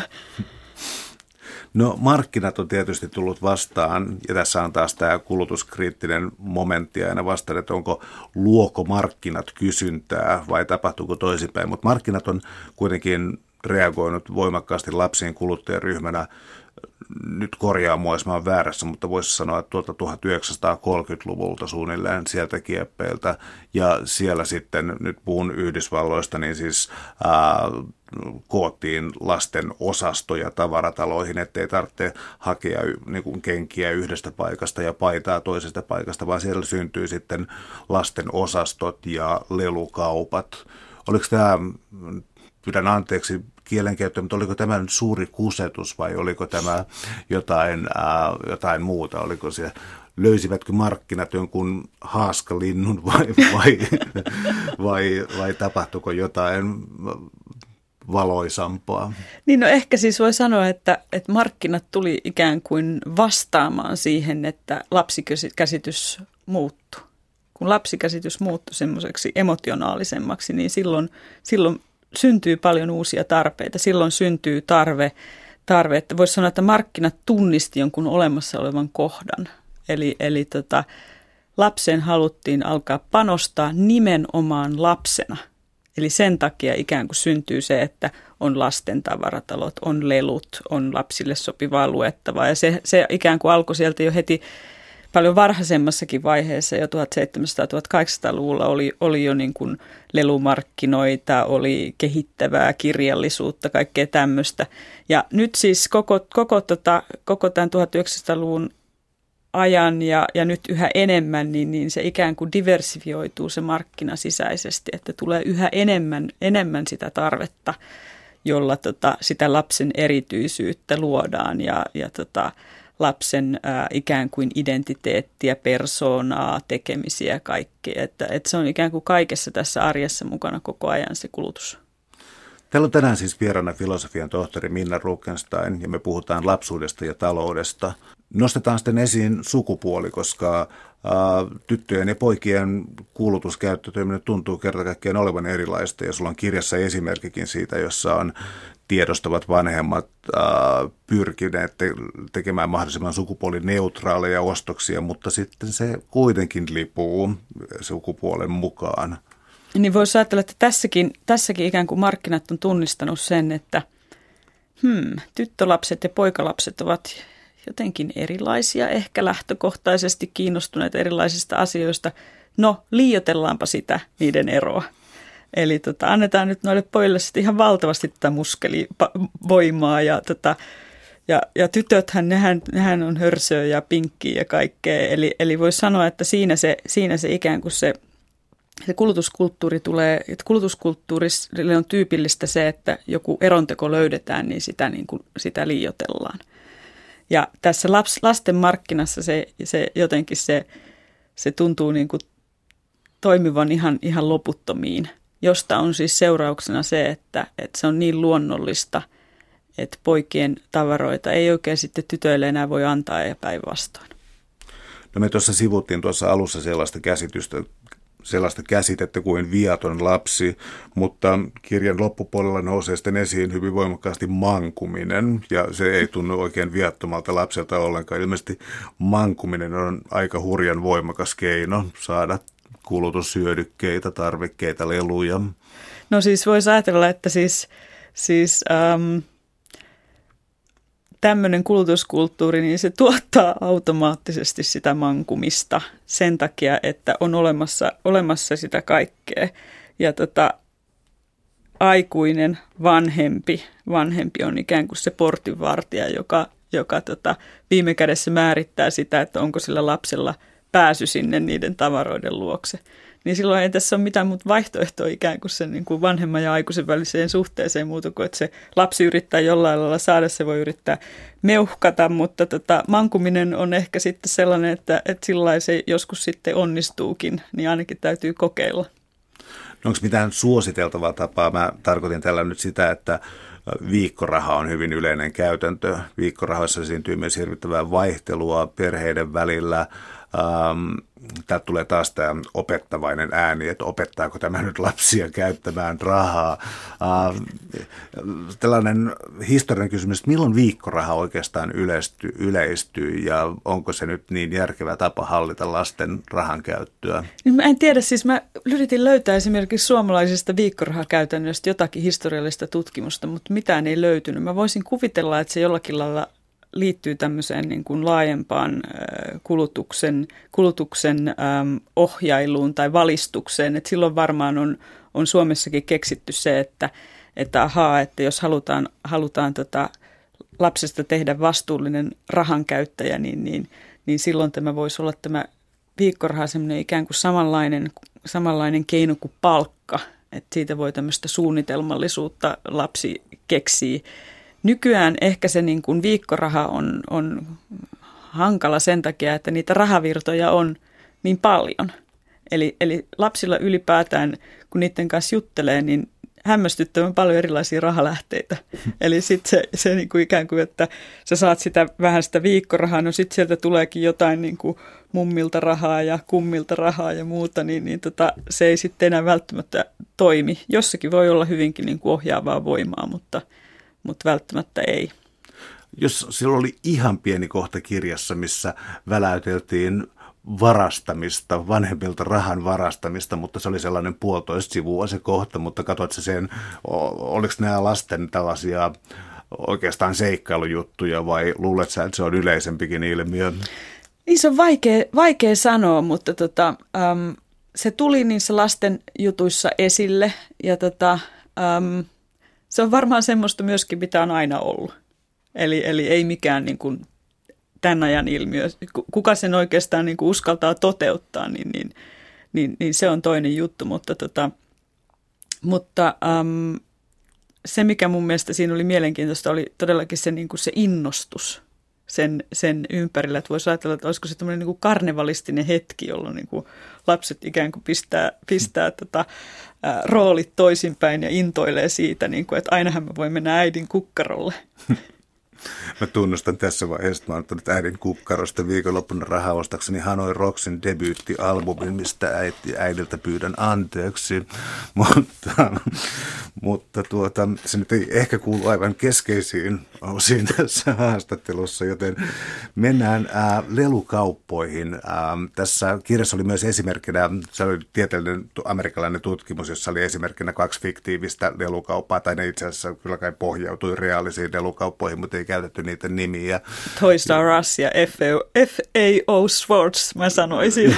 No markkinat on tietysti tullut vastaan, ja tässä on taas tämä kulutuskriittinen momentti aina vastaan, että luoko markkinat kysyntää vai tapahtuuko toisinpäin. Mutta markkinat on kuitenkin reagoinut voimakkaasti lapsiin kuluttajaryhmänä. Nyt korjaa mua, jos mä oon väärässä, mutta voisi sanoa, että tuolta 1930-luvulta suunnilleen sieltä kieppeiltä. Ja siellä sitten, nyt puhun Yhdysvalloista, niin siis koottiin lasten osastoja tavarataloihin, ettei tarvitse hakea niin kuin kenkiä yhdestä paikasta ja paitaa toisesta paikasta, vaan siellä syntyy sitten lasten osastot ja lelukaupat. Oliko tämä, pyydän anteeksi kielenkäyttöä, mutta oliko tämä nyt suuri kusetus vai oliko tämä jotain muuta? Oliko se, löysivätkö markkinat jonkun haaskalinnun vai tapahtuiko jotain valoisampaa? Niin no ehkä siis voi sanoa, että markkinat tuli ikään kuin vastaamaan siihen, että lapsikäsitys muuttui. Kun lapsikäsitys muuttui semmoiseksi emotionaalisemmaksi, niin silloin syntyy paljon uusia tarpeita. Silloin syntyy tarve, että voisi sanoa, että markkinat tunnisti jonkun olemassa olevan kohdan. Eli lapseen haluttiin alkaa panostaa nimenomaan lapsena. Eli sen takia ikään kuin syntyy se, että on lasten tavaratalot, on lelut, on lapsille sopivaa luettavaa. Ja se ikään kuin alkoi sieltä jo heti paljon varhaisemmassakin vaiheessa, jo 1700-1800-luvulla oli jo niin kuin lelumarkkinoita, oli kehittävää kirjallisuutta, kaikkea tämmöistä. Ja nyt siis koko tämän 1900-luvun ajan ja nyt yhä enemmän, niin se ikään kuin diversifioituu se markkina sisäisesti, että tulee yhä enemmän sitä tarvetta, jolla sitä lapsen erityisyyttä luodaan ja lapsen ikään kuin identiteettiä, persoonaa, tekemisiä, kaikkea. Että se on ikään kuin kaikessa tässä arjessa mukana koko ajan se kulutus. Täällä on tänään siis vieraana filosofian tohtori Minna Rukenstein ja me puhutaan lapsuudesta ja taloudesta. Nostetaan sitten esiin sukupuoli, koska tyttöjen ja poikien kulutuskäyttäytyminen tuntuu kerta kaikkiaan olevan erilaista. Ja sulla on kirjassa esimerkkikin siitä, jossa on tiedostavat vanhemmat pyrkineet tekemään mahdollisimman sukupuolineutraaleja ostoksia, mutta sitten se kuitenkin lipuu sukupuolen mukaan. Niin voisi ajatella, että tässäkin ikään kuin markkinat on tunnistanut sen, että tyttölapset ja poikalapset ovat jotenkin erilaisia, ehkä lähtökohtaisesti kiinnostuneet erilaisista asioista. No, liioitellaanpa sitä niiden eroa. Eli annetaan nyt noille pojille sitten ihan valtavasti tätä muskelivoimaa ja tytöthän, nehän on hörsöä ja pinkkiä ja kaikkea. Eli voisi sanoa, että siinä se ikään kuin se kulutuskulttuuri tulee, että kulutuskulttuurille on tyypillistä se, että joku eronteko löydetään, niin sitä liioitellaan. Ja tässä lasten markkinassa se jotenkin se tuntuu niin kuin toimivan ihan loputtomiin, josta on siis seurauksena se, että se on niin luonnollista, että poikien tavaroita ei oikein sitten tytöille enää voi antaa ja päinvastoin. No me tuossa sivuttiin tuossa alussa sellaista käsitystä, sellaista käsitettä kuin viaton lapsi, mutta kirjan loppupuolella nousee sitten esiin hyvin voimakkaasti mankuminen, ja se ei tunnu oikein viattomalta lapselta ollenkaan. Ilmeisesti mankuminen on aika hurjan voimakas keino saada kulutushyödykkeitä, tarvikkeita, leluja. No siis voisi ajatella, että tämmöinen kulutuskulttuuri, niin se tuottaa automaattisesti sitä mankumista sen takia, että on olemassa sitä kaikkea. Ja aikuinen vanhempi on ikään kuin se portinvartija, joka viime kädessä määrittää sitä, että onko sillä lapsella pääsy sinne niiden tavaroiden luokse. Niin silloin ei tässä ole mitään muuta vaihtoehtoa ikään kuin sen niin kuin vanhemman ja aikuisen väliseen suhteeseen muuta kuin, että se lapsi yrittää jollain lailla saada, se voi yrittää meuhkata, mutta mankuminen on ehkä sitten sellainen, että sillä se joskus sitten onnistuukin, niin ainakin täytyy kokeilla. No onko mitään suositeltavaa tapaa? Mä tarkoitin tällä nyt sitä, että viikkoraha on hyvin yleinen käytäntö. Viikkorahoissa esiintyy myös hirvittävää vaihtelua perheiden välillä. Täältä tulee taas tämä opettavainen ääni, että opettaako tämä nyt lapsia käyttämään rahaa. Tällainen historian kysymys, että milloin viikkoraha oikeastaan yleistyy ja onko se nyt niin järkevä tapa hallita lasten rahan käyttöä? Mä en tiedä, siis mä yritin löytää esimerkiksi suomalaisesta viikkorahakäytännöstä jotakin historiallista tutkimusta, mutta mitään ei löytynyt. Mä voisin kuvitella, että se jollakin lailla liittyy tämmöiseen niin kuin laajempaan kulutuksen ohjailuun tai valistukseen. Et silloin varmaan on Suomessakin keksitty se, että jos halutaan lapsesta tehdä vastuullinen rahankäyttäjä, niin silloin tämä voisi olla tämä viikkoraha semmoinen ikään kuin samanlainen keino kuin palkka. Että siitä voi tämmöistä suunnitelmallisuutta lapsi keksii. Nykyään ehkä se niin kuin viikkoraha on hankala sen takia, että niitä rahavirtoja on niin paljon. Eli lapsilla ylipäätään, kun niiden kanssa juttelee, niin hämmästyttävän paljon erilaisia rahalähteitä. Eli sitten se niin kuin ikään kuin, että sä saat vähän sitä viikkorahaa, no sitten sieltä tuleekin jotain niin kuin mummilta rahaa ja kummilta rahaa ja muuta, niin se ei sitten enää välttämättä toimi. Jossakin voi olla hyvinkin niin kuin ohjaavaa voimaa, mutta välttämättä ei. Jos silloin oli ihan pieni kohta kirjassa, missä väläyteltiin varastamista, vanhemmilta rahan varastamista, mutta se oli sellainen 1,5 sivua se kohta, mutta katsoitko sen, oliko nämä lasten tällaisia oikeastaan seikkailujuttuja vai luulet sä, että se on yleisempikin ilmiö? Niin se on vaikea sanoa, mutta se tuli niissä lasten jutuissa esille ja se on varmaan semmoista myöskin, mitä on aina ollut. Eli ei mikään niin kuin tämän ajan ilmiö. Kuka sen oikeastaan niin kuin uskaltaa toteuttaa, niin se on toinen juttu. Mutta se, mikä mun mielestä siinä oli mielenkiintoista, oli todellakin se, niin kuin se innostus sen ympärillä. Että voisi ajatella, että olisiko se tämmöinen niin kuin karnevalistinen hetki, jolloin niin kuin lapset ikään kuin pistää roolit toisinpäin ja intoilee siitä, niin kuin, että ainahan mä voin mennä äidin kukkarolle. Mä tunnustan tässä vaiheessa, että mä oon ottanut äidin kukkarosta viikonloppuna rahaa ostakseni Hanoi Rocksin debyyttialbumin, mistä äidiltä pyydän anteeksi. Mutta se nyt ei ehkä kuulu aivan keskeisiin osiin tässä haastattelussa, joten mennään lelukauppoihin. Tässä kirjassa oli myös esimerkkinä, se oli tieteellinen amerikkalainen tutkimus, jossa oli esimerkkinä 2 fiktiivistä lelukauppaa, tai ne itse asiassa kyllä kai pohjautui reaalisiin lelukauppoihin, mutta ei käytetty niiden nimiä. Toys R Us ja F.A.O. Schwartz, mä sanoisin.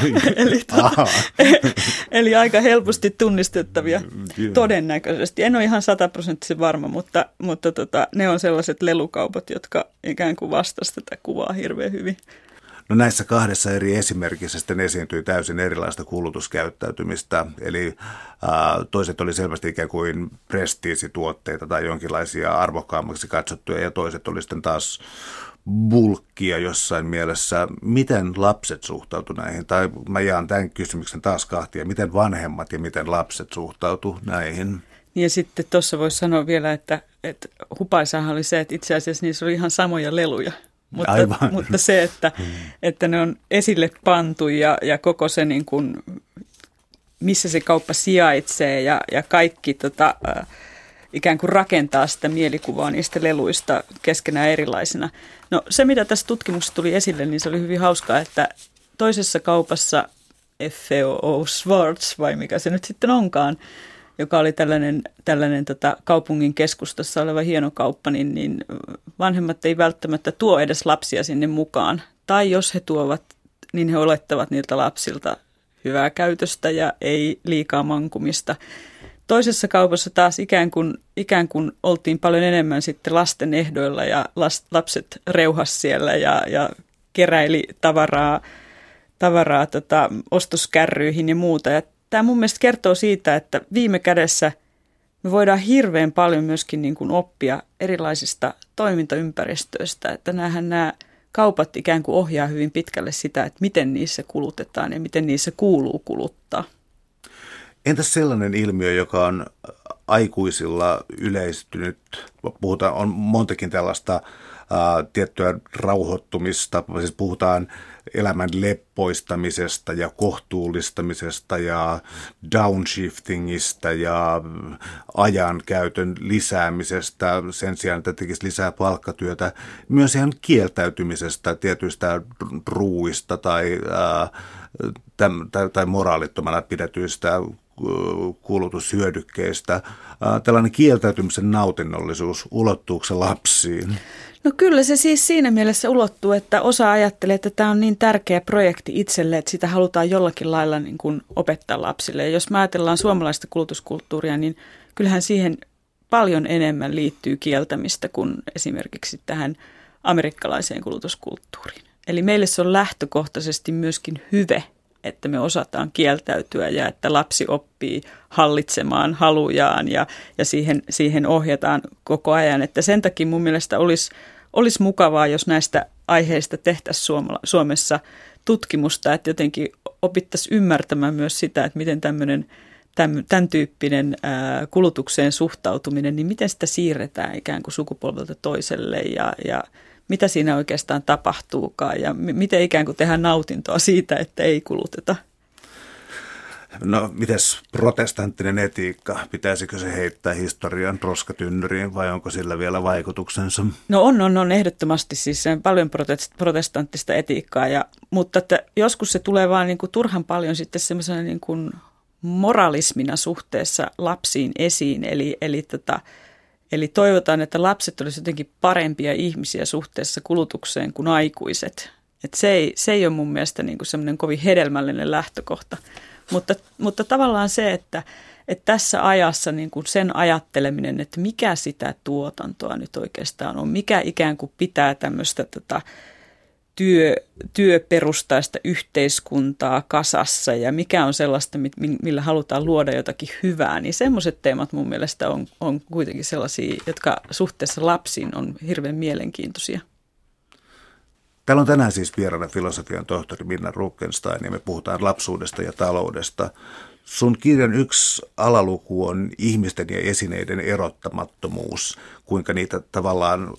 eli aika helposti tunnistettavia todennäköisesti. En ole ihan 100% varma, mutta ne on sellaiset lelukaupat, jotka ikään kuin vastasivat tätä kuvaa hirveän hyvin. No näissä 2 eri esimerkissä sitten esiintyi täysin erilaista kulutuskäyttäytymistä, eli toiset oli selvästi ikään kuin prestiisituotteita tai jonkinlaisia arvokkaammaksi katsottuja, ja toiset oli sitten taas bulkkia jossain mielessä. Miten lapset suhtautu näihin? Tai mä jaan tämän kysymyksen taas kahtia. Miten vanhemmat ja miten lapset suhtautu näihin? Ja sitten tuossa voisi sanoa vielä, että hupaisahan oli se, että itse asiassa niissä oli ihan samoja leluja. Mutta se, että ne on esille pantu ja koko se niin kuin missä se kauppa sijaitsee ja kaikki ikään kuin rakentaa sitä mielikuvaa niistä leluista keskenään erilaisina. No se, mitä tässä tutkimuksessa tuli esille, niin se oli hyvin hauskaa, että toisessa kaupassa F.O. Schwarz, vai mikä se nyt sitten onkaan, joka oli tällainen kaupungin keskustassa oleva hieno kauppa, niin vanhemmat ei välttämättä tuo edes lapsia sinne mukaan. Tai jos he tuovat, niin he olettavat niiltä lapsilta hyvää käytöstä ja ei liikaa mankumista. Toisessa kaupassa taas ikään kuin oltiin paljon enemmän sitten lasten ehdoilla ja lapset reuhas siellä ja keräili tavaraa ostoskärryihin ja muuta. Ja tämä mun mielestä kertoo siitä, että viime kädessä me voidaan hirveän paljon myöskin niin kuin oppia erilaisista toimintaympäristöistä, että nämä kaupat ikään kuin ohjaa hyvin pitkälle sitä, että miten niissä kulutetaan ja miten niissä kuuluu kuluttaa. Entäs sellainen ilmiö, joka on aikuisilla yleistynyt? On montakin tällaista tiettyä rauhoittumista, siis puhutaan elämän leppoistamisesta ja kohtuullistamisesta ja downshiftingista ja ajankäytön lisäämisestä sen sijaan, että tekisi lisää palkkatyötä. Myös ihan kieltäytymisestä tietyistä ruuista tai moraalittomana pidetyistä kulutushyödykkeistä. Tällainen kieltäytymisen nautinnollisuus, ulottuuko se lapsiin? No kyllä se siis siinä mielessä ulottuu, että osa ajattelee, että tämä on niin tärkeä projekti itselle, että sitä halutaan jollakin lailla niin kuin opettaa lapsille. Ja jos me ajatellaan suomalaista kulutuskulttuuria, niin kyllähän siihen paljon enemmän liittyy kieltämistä kuin esimerkiksi tähän amerikkalaiseen kulutuskulttuuriin. Eli meille se on lähtökohtaisesti myöskin hyve, että me osataan kieltäytyä ja että lapsi oppii hallitsemaan halujaan ja siihen ohjataan koko ajan. Että sen takia mun mielestä olisi mukavaa, jos näistä aiheista tehtäisiin Suomessa tutkimusta, että jotenkin opittaisiin ymmärtämään myös sitä, että miten tämän tyyppinen kulutukseen suhtautuminen, niin miten sitä siirretään ikään kuin sukupolvelta toiselle ja mitä siinä oikeastaan tapahtuukaan ja miten ikään kuin tehdään nautintoa siitä, että ei kuluteta. No, mites protestanttinen etiikka? Pitäisikö se heittää historian roskatynnyriin vai onko sillä vielä vaikutuksensa? No on ehdottomasti siis paljon protestanttista etiikkaa, mutta että joskus se tulee vaan niin kuin turhan paljon sitten semmoisena niin kuin moralismina suhteessa lapsiin esiin, Eli toivotaan, että lapset olisivat jotenkin parempia ihmisiä suhteessa kulutukseen kuin aikuiset. Et se ei ole mun mielestä niin kuin semmoinen kovin hedelmällinen lähtökohta. Mutta tavallaan se, että tässä ajassa niin kuin sen ajatteleminen, että mikä sitä tuotantoa nyt oikeastaan on, mikä ikään kuin pitää tämmöistä työperustaista yhteiskuntaa kasassa ja mikä on sellaista, millä halutaan luoda jotakin hyvää, niin semmoiset teemat mun mielestä on kuitenkin sellaisia, jotka suhteessa lapsiin on hirveän mielenkiintoisia. Täällä on tänään siis vieraana filosofian tohtori Minna Rukenstain ja me puhutaan lapsuudesta ja taloudesta. Sun kirjan yksi alaluku on ihmisten ja esineiden erottamattomuus, kuinka niitä tavallaan...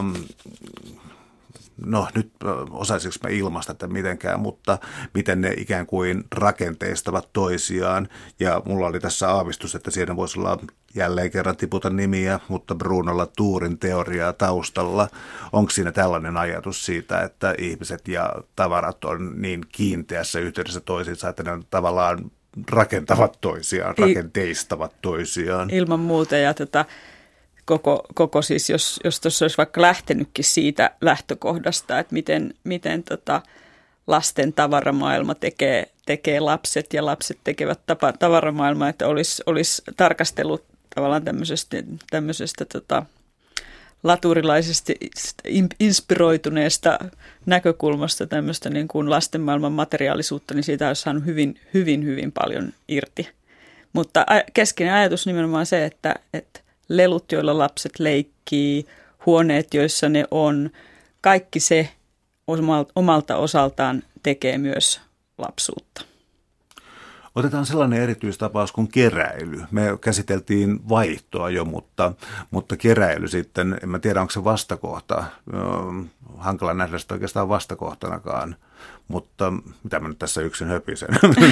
No nyt osaisinko mä ilmaista että mitenkään, mutta miten ne ikään kuin rakenteistavat toisiaan. Ja mulla oli tässä aavistus, että siinä voisi olla jälleen kerran tiputa nimiä, mutta Bruno Latourin teoriaa taustalla. Onko siinä tällainen ajatus siitä, että ihmiset ja tavarat on niin kiinteässä yhteydessä toisiinsa, että ne tavallaan rakentavat toisiaan, rakenteistavat toisiaan? Ilman muuta ja koko siis, jos tuossa olisi vaikka lähtenytkin siitä lähtökohdasta, että miten lasten tavaramaailma tekee lapset ja lapset tekevät tavaramaailmaa, että olisi tarkastellut tavallaan tämmöisestä laturilaisesti inspiroituneesta näkökulmasta tämmöistä niin kuin lasten maailman materiaalisuutta, niin siitä olisi saanut hyvin, hyvin, hyvin paljon irti. Mutta keskeinen ajatus nimenomaan se, että lelut, joilla lapset leikkii, huoneet, joissa ne on, kaikki se omalta osaltaan tekee myös lapsuutta. Otetaan sellainen erityistapaus kuin keräily. Me käsiteltiin vaihtoa jo, mutta keräily sitten, en mä tiedä onko se vastakohta, hankala nähdä sitä oikeastaan vastakohtanakaan, mutta mitä mä nyt tässä yksin höpisen?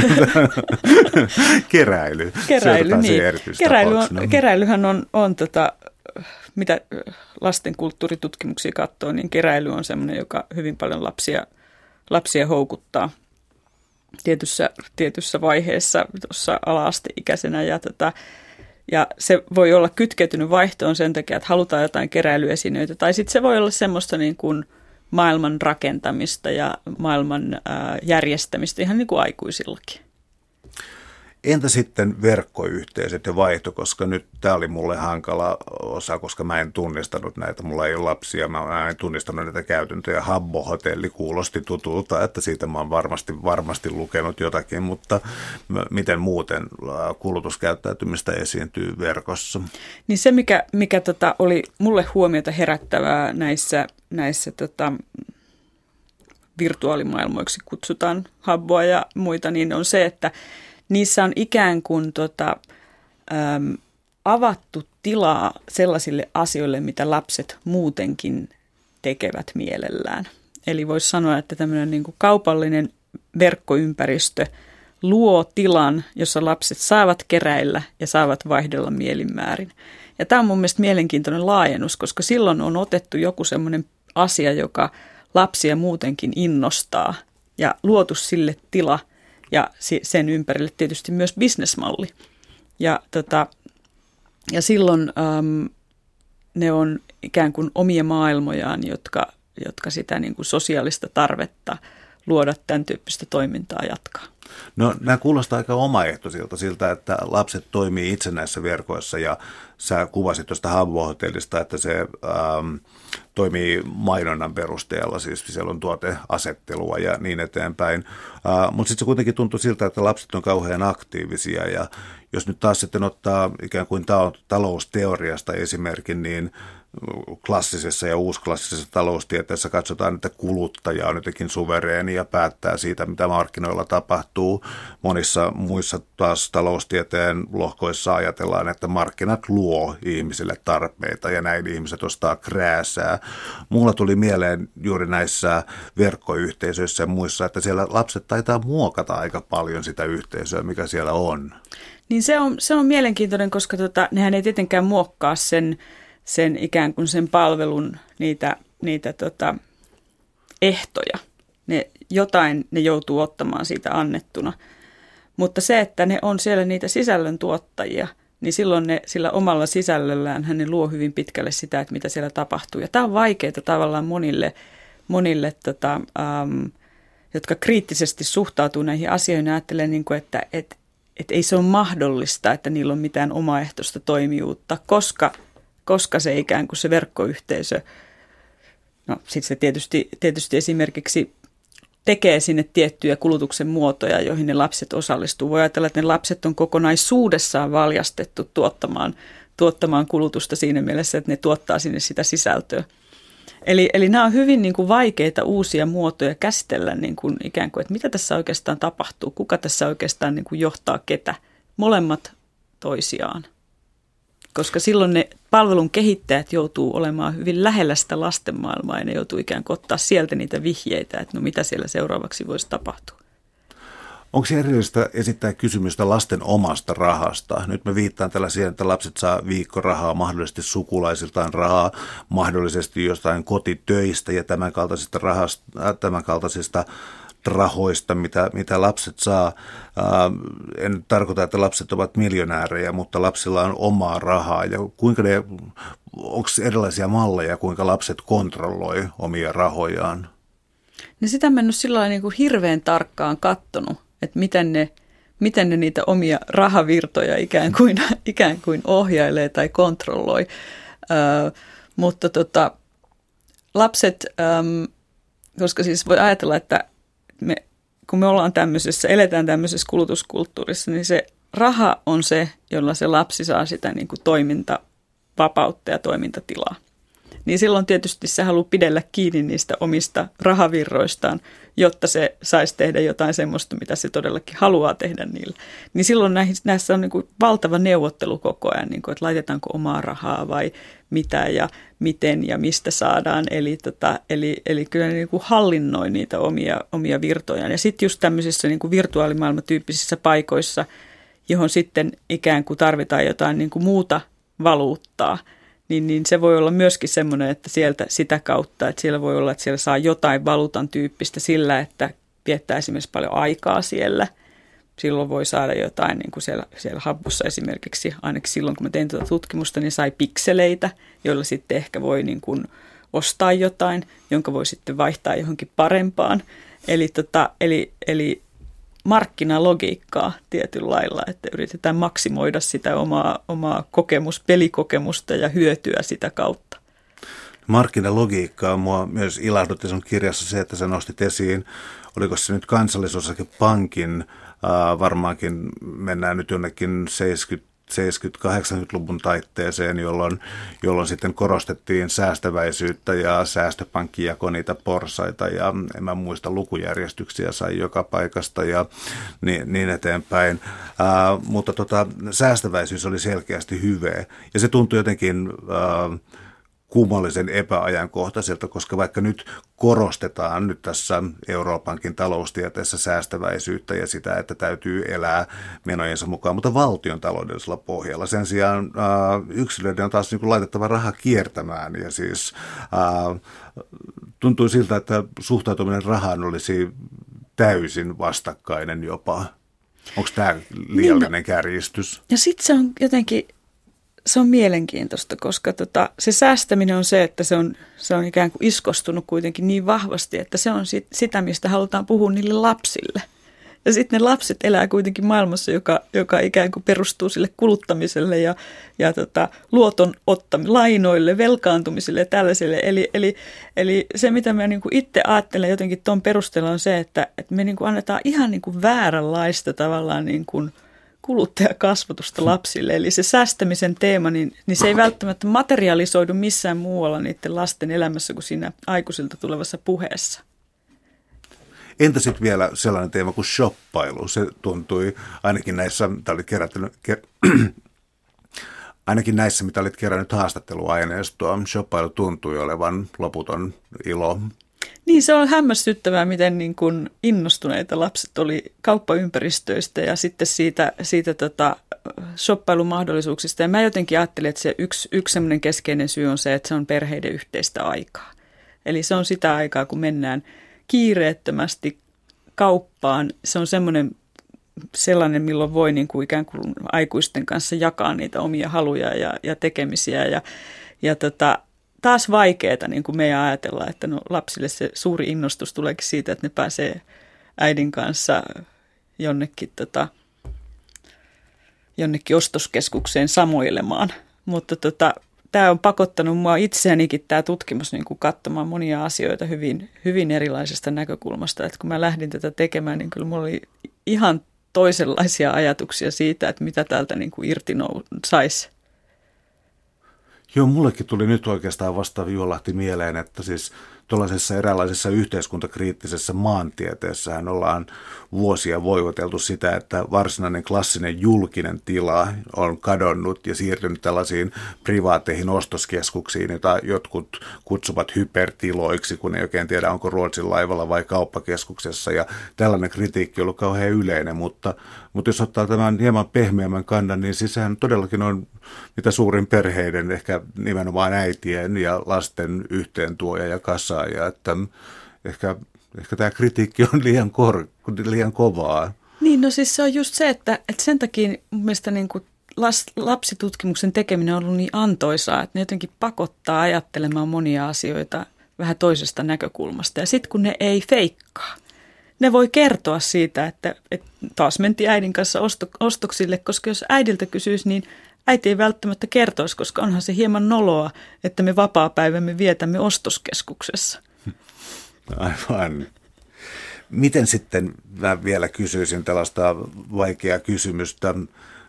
Keräily. Niin. Keräilyhän on mitä lasten kulttuuritutkimuksia katsoo, niin keräily on semmoinen, joka hyvin paljon lapsia houkuttaa tietyssä vaiheessa tuossa ala-asteikäisenä. Ja se voi olla kytkeytynyt vaihtoon sen takia, että halutaan jotain keräilyesineitä. Tai sitten se voi olla semmoista niin kuin maailman rakentamista ja maailman järjestämistä ihan niin kuin aikuisillakin. Entä sitten verkkoyhteisöt ja vaihto, koska nyt tämä oli mulle hankala osa, koska mä en tunnistanut näitä, mulla ei ole lapsia, mä en tunnistanut näitä käytäntöjä. Habbo-hotelli kuulosti tutulta, että siitä mä oon varmasti lukenut jotakin, mutta miten muuten kulutuskäyttäytymistä esiintyy verkossa? Niin se, mikä oli mulle huomiota herättävää näissä virtuaalimaailmoiksi kutsutaan Habboa ja muita, niin on se, että niissä on ikään kuin avattu tilaa sellaisille asioille, mitä lapset muutenkin tekevät mielellään. Eli voisi sanoa, että tämmöinen niin kuin kaupallinen verkkoympäristö luo tilan, jossa lapset saavat keräillä ja saavat vaihdella mielinmäärin. Ja tämä on mun mielestä mielenkiintoinen laajennus, koska silloin on otettu joku semmoinen asia, joka lapsia muutenkin innostaa ja luotu sille tila ja sen ympärille tietysti myös bisnesmalli. Ja silloin ne on ikään kuin omia maailmojaan, jotka sitä niin kuin sosiaalista tarvetta luoda tämän tyyppistä toimintaa jatkaa. No nämä kuulostaa aika omaehtoisilta siltä, että lapset toimii itse näissä verkoissa ja sä kuvasit tuosta Habbo-hotellista, että se toimii mainonnan perusteella, siis siellä on tuoteasettelua ja niin eteenpäin. Mutta sitten se kuitenkin tuntuu siltä, että lapset on kauhean aktiivisia ja jos nyt taas sitten ottaa ikään kuin talousteoriasta esimerkin, niin klassisessa ja uusklassisessa taloustieteessä katsotaan, että kuluttaja on jotenkin suvereeni ja päättää siitä, mitä markkinoilla tapahtuu. Monissa muissa taas taloustieteen lohkoissa ajatellaan, että markkinat luo ihmisille tarpeita ja näin ihmiset ostaa krääsää. Mulla tuli mieleen juuri näissä verkkoyhteisöissä ja muissa, että siellä lapset taitaa muokata aika paljon sitä yhteisöä, mikä siellä on. Niin se on mielenkiintoinen, koska nehän ei tietenkään muokkaa sen ikään kuin sen palvelun niitä ehtoja. Jotain ne joutuu ottamaan siitä annettuna. Mutta se, että ne on siellä niitä sisällöntuottajia, niin silloin ne sillä omalla sisällöllään ne luo hyvin pitkälle sitä, että mitä siellä tapahtuu. Ja tämä on vaikeaa tavallaan monille jotka kriittisesti suhtautuu näihin asioihin ja ajattelee, niin kuin, että ei se ole mahdollista, että niillä on mitään omaehtoista toimijuutta, koska se ikään kuin se verkkoyhteisö, no sitten se tietysti esimerkiksi tekee sinne tiettyjä kulutuksen muotoja, joihin ne lapset osallistuu. Voi ajatella, että ne lapset on kokonaisuudessaan valjastettu tuottamaan kulutusta siinä mielessä, että ne tuottaa sinne sitä sisältöä. Eli nämä on hyvin niin kuin vaikeita uusia muotoja käsitellä niin kuin ikään kuin, että mitä tässä oikeastaan tapahtuu, kuka tässä oikeastaan niin kuin johtaa ketä, molemmat toisiaan. Koska silloin ne palvelun kehittäjät joutuu olemaan hyvin lähellä sitä lasten maailmaa ja ne joutuu ikään kuin ottaa sieltä niitä vihjeitä, että no mitä siellä seuraavaksi voisi tapahtua. Onko se erillistä esittää kysymystä lasten omasta rahasta? Nyt mä viittaan tällä siihen, että lapset saa viikkorahaa, mahdollisesti sukulaisiltaan rahaa, mahdollisesti jostain kotitöistä ja tämänkaltaisista rahoista, mitä lapset saa. En tarkoita, että lapset ovat miljonäärejä, mutta lapsilla on omaa rahaa. Ja onko erilaisia malleja, kuinka lapset kontrolloi omia rahojaan? No sitä mä en ole sillä niin kuin hirveän tarkkaan katsonut, että miten ne niitä omia rahavirtoja ikään kuin ohjailee tai kontrolloi. Mutta lapset, koska siis voi ajatella, että kun me eletään tämmöisessä kulutuskulttuurissa, niin se raha on se, jolla se lapsi saa sitä niin kuin toimintavapautta ja toimintatilaa. niin silloin tietysti se haluaa pidellä kiinni niistä omista rahavirroistaan, jotta se saisi tehdä jotain semmoista, mitä se todellakin haluaa tehdä niillä. Niin silloin näissä on niin kuin valtava neuvottelu koko ajan, niin kuin, että laitetaanko omaa rahaa vai mitä ja miten ja mistä saadaan. Eli kyllä ne niin kuin hallinnoi niitä omia virtojaan. Ja sitten just tämmöisissä niin kuin virtuaalimaailmatyyppisissä paikoissa, johon sitten ikään kuin tarvitaan jotain niin kuin muuta valuuttaa, niin se voi olla myöskin semmoinen, että sieltä sitä kautta, että siellä voi olla, että siellä saa jotain valuutan tyyppistä sillä, että viettää esimerkiksi paljon aikaa siellä. Silloin voi saada jotain, niin kuin siellä Habbussa esimerkiksi, ainakin silloin kun mä tein tuota tutkimusta, niin sai pikseleitä, joilla sitten ehkä voi niin kuin ostaa jotain, jonka voi sitten vaihtaa johonkin parempaan. Eli markkinalogiikkaa tietyllä lailla, että yritetään maksimoida sitä omaa pelikokemusta ja hyötyä sitä kautta. Markkinalogiikkaa mua myös ilahdutti sun kirjassa se, että sä nostit esiin, oliko se nyt Kansallisosakepankin, varmaankin mennään nyt jonnekin 70-80-luvun taitteeseen, jolloin sitten korostettiin säästäväisyyttä ja säästöpankki jakoi niitä porsaita ja en mä muista lukujärjestyksiä sai joka paikasta ja niin eteenpäin. Mutta säästäväisyys oli selkeästi hyveä ja se tuntui jotenkin kummallisen epäajankohtaiselta, koska vaikka nyt korostetaan nyt tässä Euroopankin taloustieteessä säästäväisyyttä ja sitä, että täytyy elää menojensa mukaan, mutta valtion taloudellisella pohjalla. Sen sijaan yksilöiden on taas niin kuin laitettava raha kiertämään ja siis tuntui siltä, että suhtautuminen rahaan olisi täysin vastakkainen jopa. Onko tämä liiallinen kärjistys? Ja sitten se on jotenkin... Se on mielenkiintoista, koska se säästäminen on se, että se on ikään kuin iskostunut kuitenkin niin vahvasti, että se on sitä, mistä halutaan puhua niille lapsille. Ja sitten ne lapset elää kuitenkin maailmassa, joka ikään kuin perustuu sille kuluttamiselle ja luoton lainoille, velkaantumiselle ja tällaiselle. Eli se, mitä mä niin kuin itse ajattelen jotenkin tuon perusteella on se, että me niin kuin annetaan ihan niin kuin vääränlaista tavallaan niin kuin kuluttajakasvatusta lapsille. Eli se säästämisen teema, niin se ei välttämättä materialisoidu missään muualla niiden lasten elämässä kuin siinä aikuisilta tulevassa puheessa. Entä sitten vielä sellainen teema kuin shoppailu? Se tuntui ainakin näissä, mitä olit ainakin näissä, mitä olit kerännyt haastatteluaineistoa, shoppailu tuntui olevan loputon ilo. Niin, se on hämmästyttävää, miten niin kuin innostuneita lapset oli kauppaympäristöistä ja sitten siitä shoppailumahdollisuuksista. Ja mä jotenkin ajattelin, että se yksi semmoinen keskeinen syy on se, että se on perheiden yhteistä aikaa. Eli se on sitä aikaa, kun mennään kiireettömästi kauppaan. Se on sellainen, milloin voi niin kuin ikään kuin aikuisten kanssa jakaa niitä omia haluja ja tekemisiä ja taas vaikeaa niin kuin meidän ajatella, että lapsille se suuri innostus tuleekin siitä, että ne pääsee äidin kanssa jonnekin ostoskeskukseen samoilemaan. Mutta tämä on pakottanut mua itseänikin tämä tutkimus niin kuin katsomaan monia asioita hyvin, hyvin erilaisesta näkökulmasta. Että kun mä lähdin tätä tekemään, niin kyllä mulla oli ihan toisenlaisia ajatuksia siitä, että mitä täältä niin kuin irti saisi. Joo, mullekin tuli nyt oikeastaan vasta juolahti mieleen, että siis tuollaisessa eräänlaisessa yhteiskuntakriittisessä maantieteessähän ollaan vuosia voivoteltu sitä, että varsinainen klassinen julkinen tila on kadonnut ja siirtynyt tällaisiin privaatteihin ostoskeskuksiin, joita jotkut kutsuvat hypertiloiksi, kun ei oikein tiedä, onko Ruotsin laivalla vai kauppakeskuksessa. Ja tällainen kritiikki on ollut kauhean yleinen, mutta jos ottaa tämän hieman pehmeämmän kannan, niin siis sehän todellakin on mitä suurin perheiden, ehkä nimenomaan äitien ja lasten yhteentuoja ja kasaaja, että ehkä tämä kritiikki on liian kovaa. Niin, no siis se on just se, että sen takia mun mielestä niin kuin lapsitutkimuksen tekeminen on ollut niin antoisaa, että ne jotenkin pakottaa ajattelemaan monia asioita vähän toisesta näkökulmasta. Ja sitten kun ne ei feikkaa, ne voi kertoa siitä, että taas mentiin äidin kanssa ostoksille, koska jos äidiltä kysyisi, niin äiti ei välttämättä kertoisi, koska onhan se hieman noloa, että me vapaapäivämme vietämme ostoskeskuksessa. Aivan. Miten sitten, mä vielä kysyisin tällaista vaikeaa kysymystä,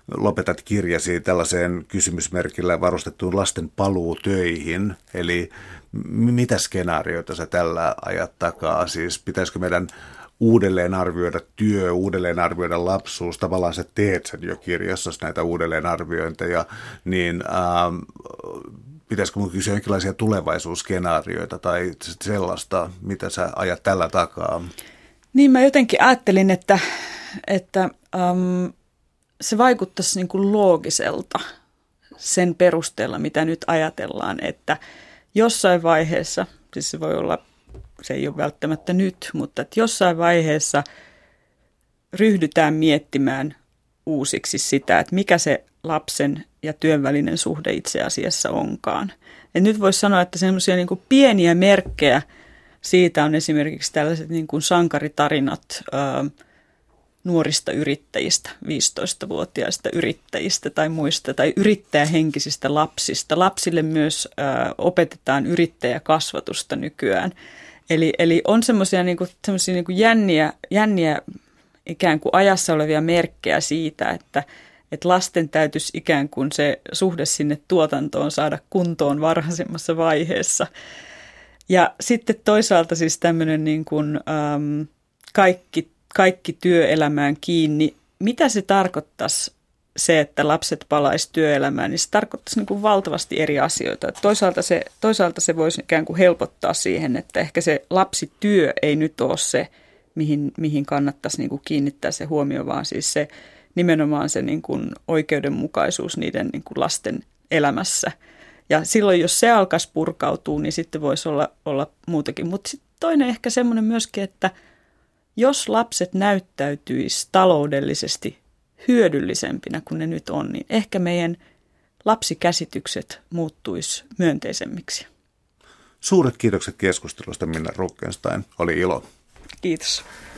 lopetat kirjasi tällaiseen kysymysmerkillä varustettuun lasten paluu töihin. Eli mitä skenaarioita sä tällä ajat takaa? Siis pitäisikö meidän uudelleen arvioida työ, uudelleen arvioida lapsuus? Tavallaan sä teet sen jo kirjassasi näitä uudelleenarviointeja, niin pitäisikö mun kysyä jonkinlaisia tulevaisuusskenaarioita tai sellaista, mitä sä ajat tällä takaa? Niin mä jotenkin ajattelin, että se vaikuttaisi niin kuin loogiselta sen perusteella, mitä nyt ajatellaan, että jossain vaiheessa, siis se voi olla, se ei ole välttämättä nyt, mutta että jossain vaiheessa ryhdytään miettimään uusiksi sitä, että mikä se lapsen ja työn välinen suhde itse asiassa onkaan. Et nyt voisi sanoa, että semmoisia niin kuin pieniä merkkejä siitä on esimerkiksi tällaiset niin kuin sankaritarinat nuorista yrittäjistä, 15-vuotiaista yrittäjistä tai muista, tai yrittäjähenkisistä lapsista. Lapsille myös opetetaan yrittäjäkasvatusta nykyään. Eli on semmoisia niin kuin jänniä ikään kuin ajassa olevia merkkejä siitä, että lasten täytyisi ikään kuin se suhde sinne tuotantoon saada kuntoon varhaisemmassa vaiheessa. Ja sitten toisaalta siis tämmöinen niin kuin, kaikki työelämään kiinni. Mitä se tarkoittaisi se, että lapset palaisi työelämään, niin se tarkoittaisi niin kuin valtavasti eri asioita. Toisaalta se voisi ikään kuin helpottaa siihen, että ehkä se lapsityö ei nyt ole se, mihin kannattaisi niin kuin kiinnittää se huomio, vaan siis se nimenomaan se niin kuin oikeudenmukaisuus niiden niin kuin lasten elämässä. Ja silloin, jos se alkaisi purkautua, niin sitten voisi olla muutakin. Mutta sitten toinen ehkä semmoinen myöskin, että jos lapset näyttäytyisi taloudellisesti hyödyllisempinä kuin ne nyt on, niin ehkä meidän lapsikäsitykset muuttuisi myönteisemmiksi. Suuret kiitokset keskustelusta, Minna Rukkenstein. Oli ilo. Kiitos.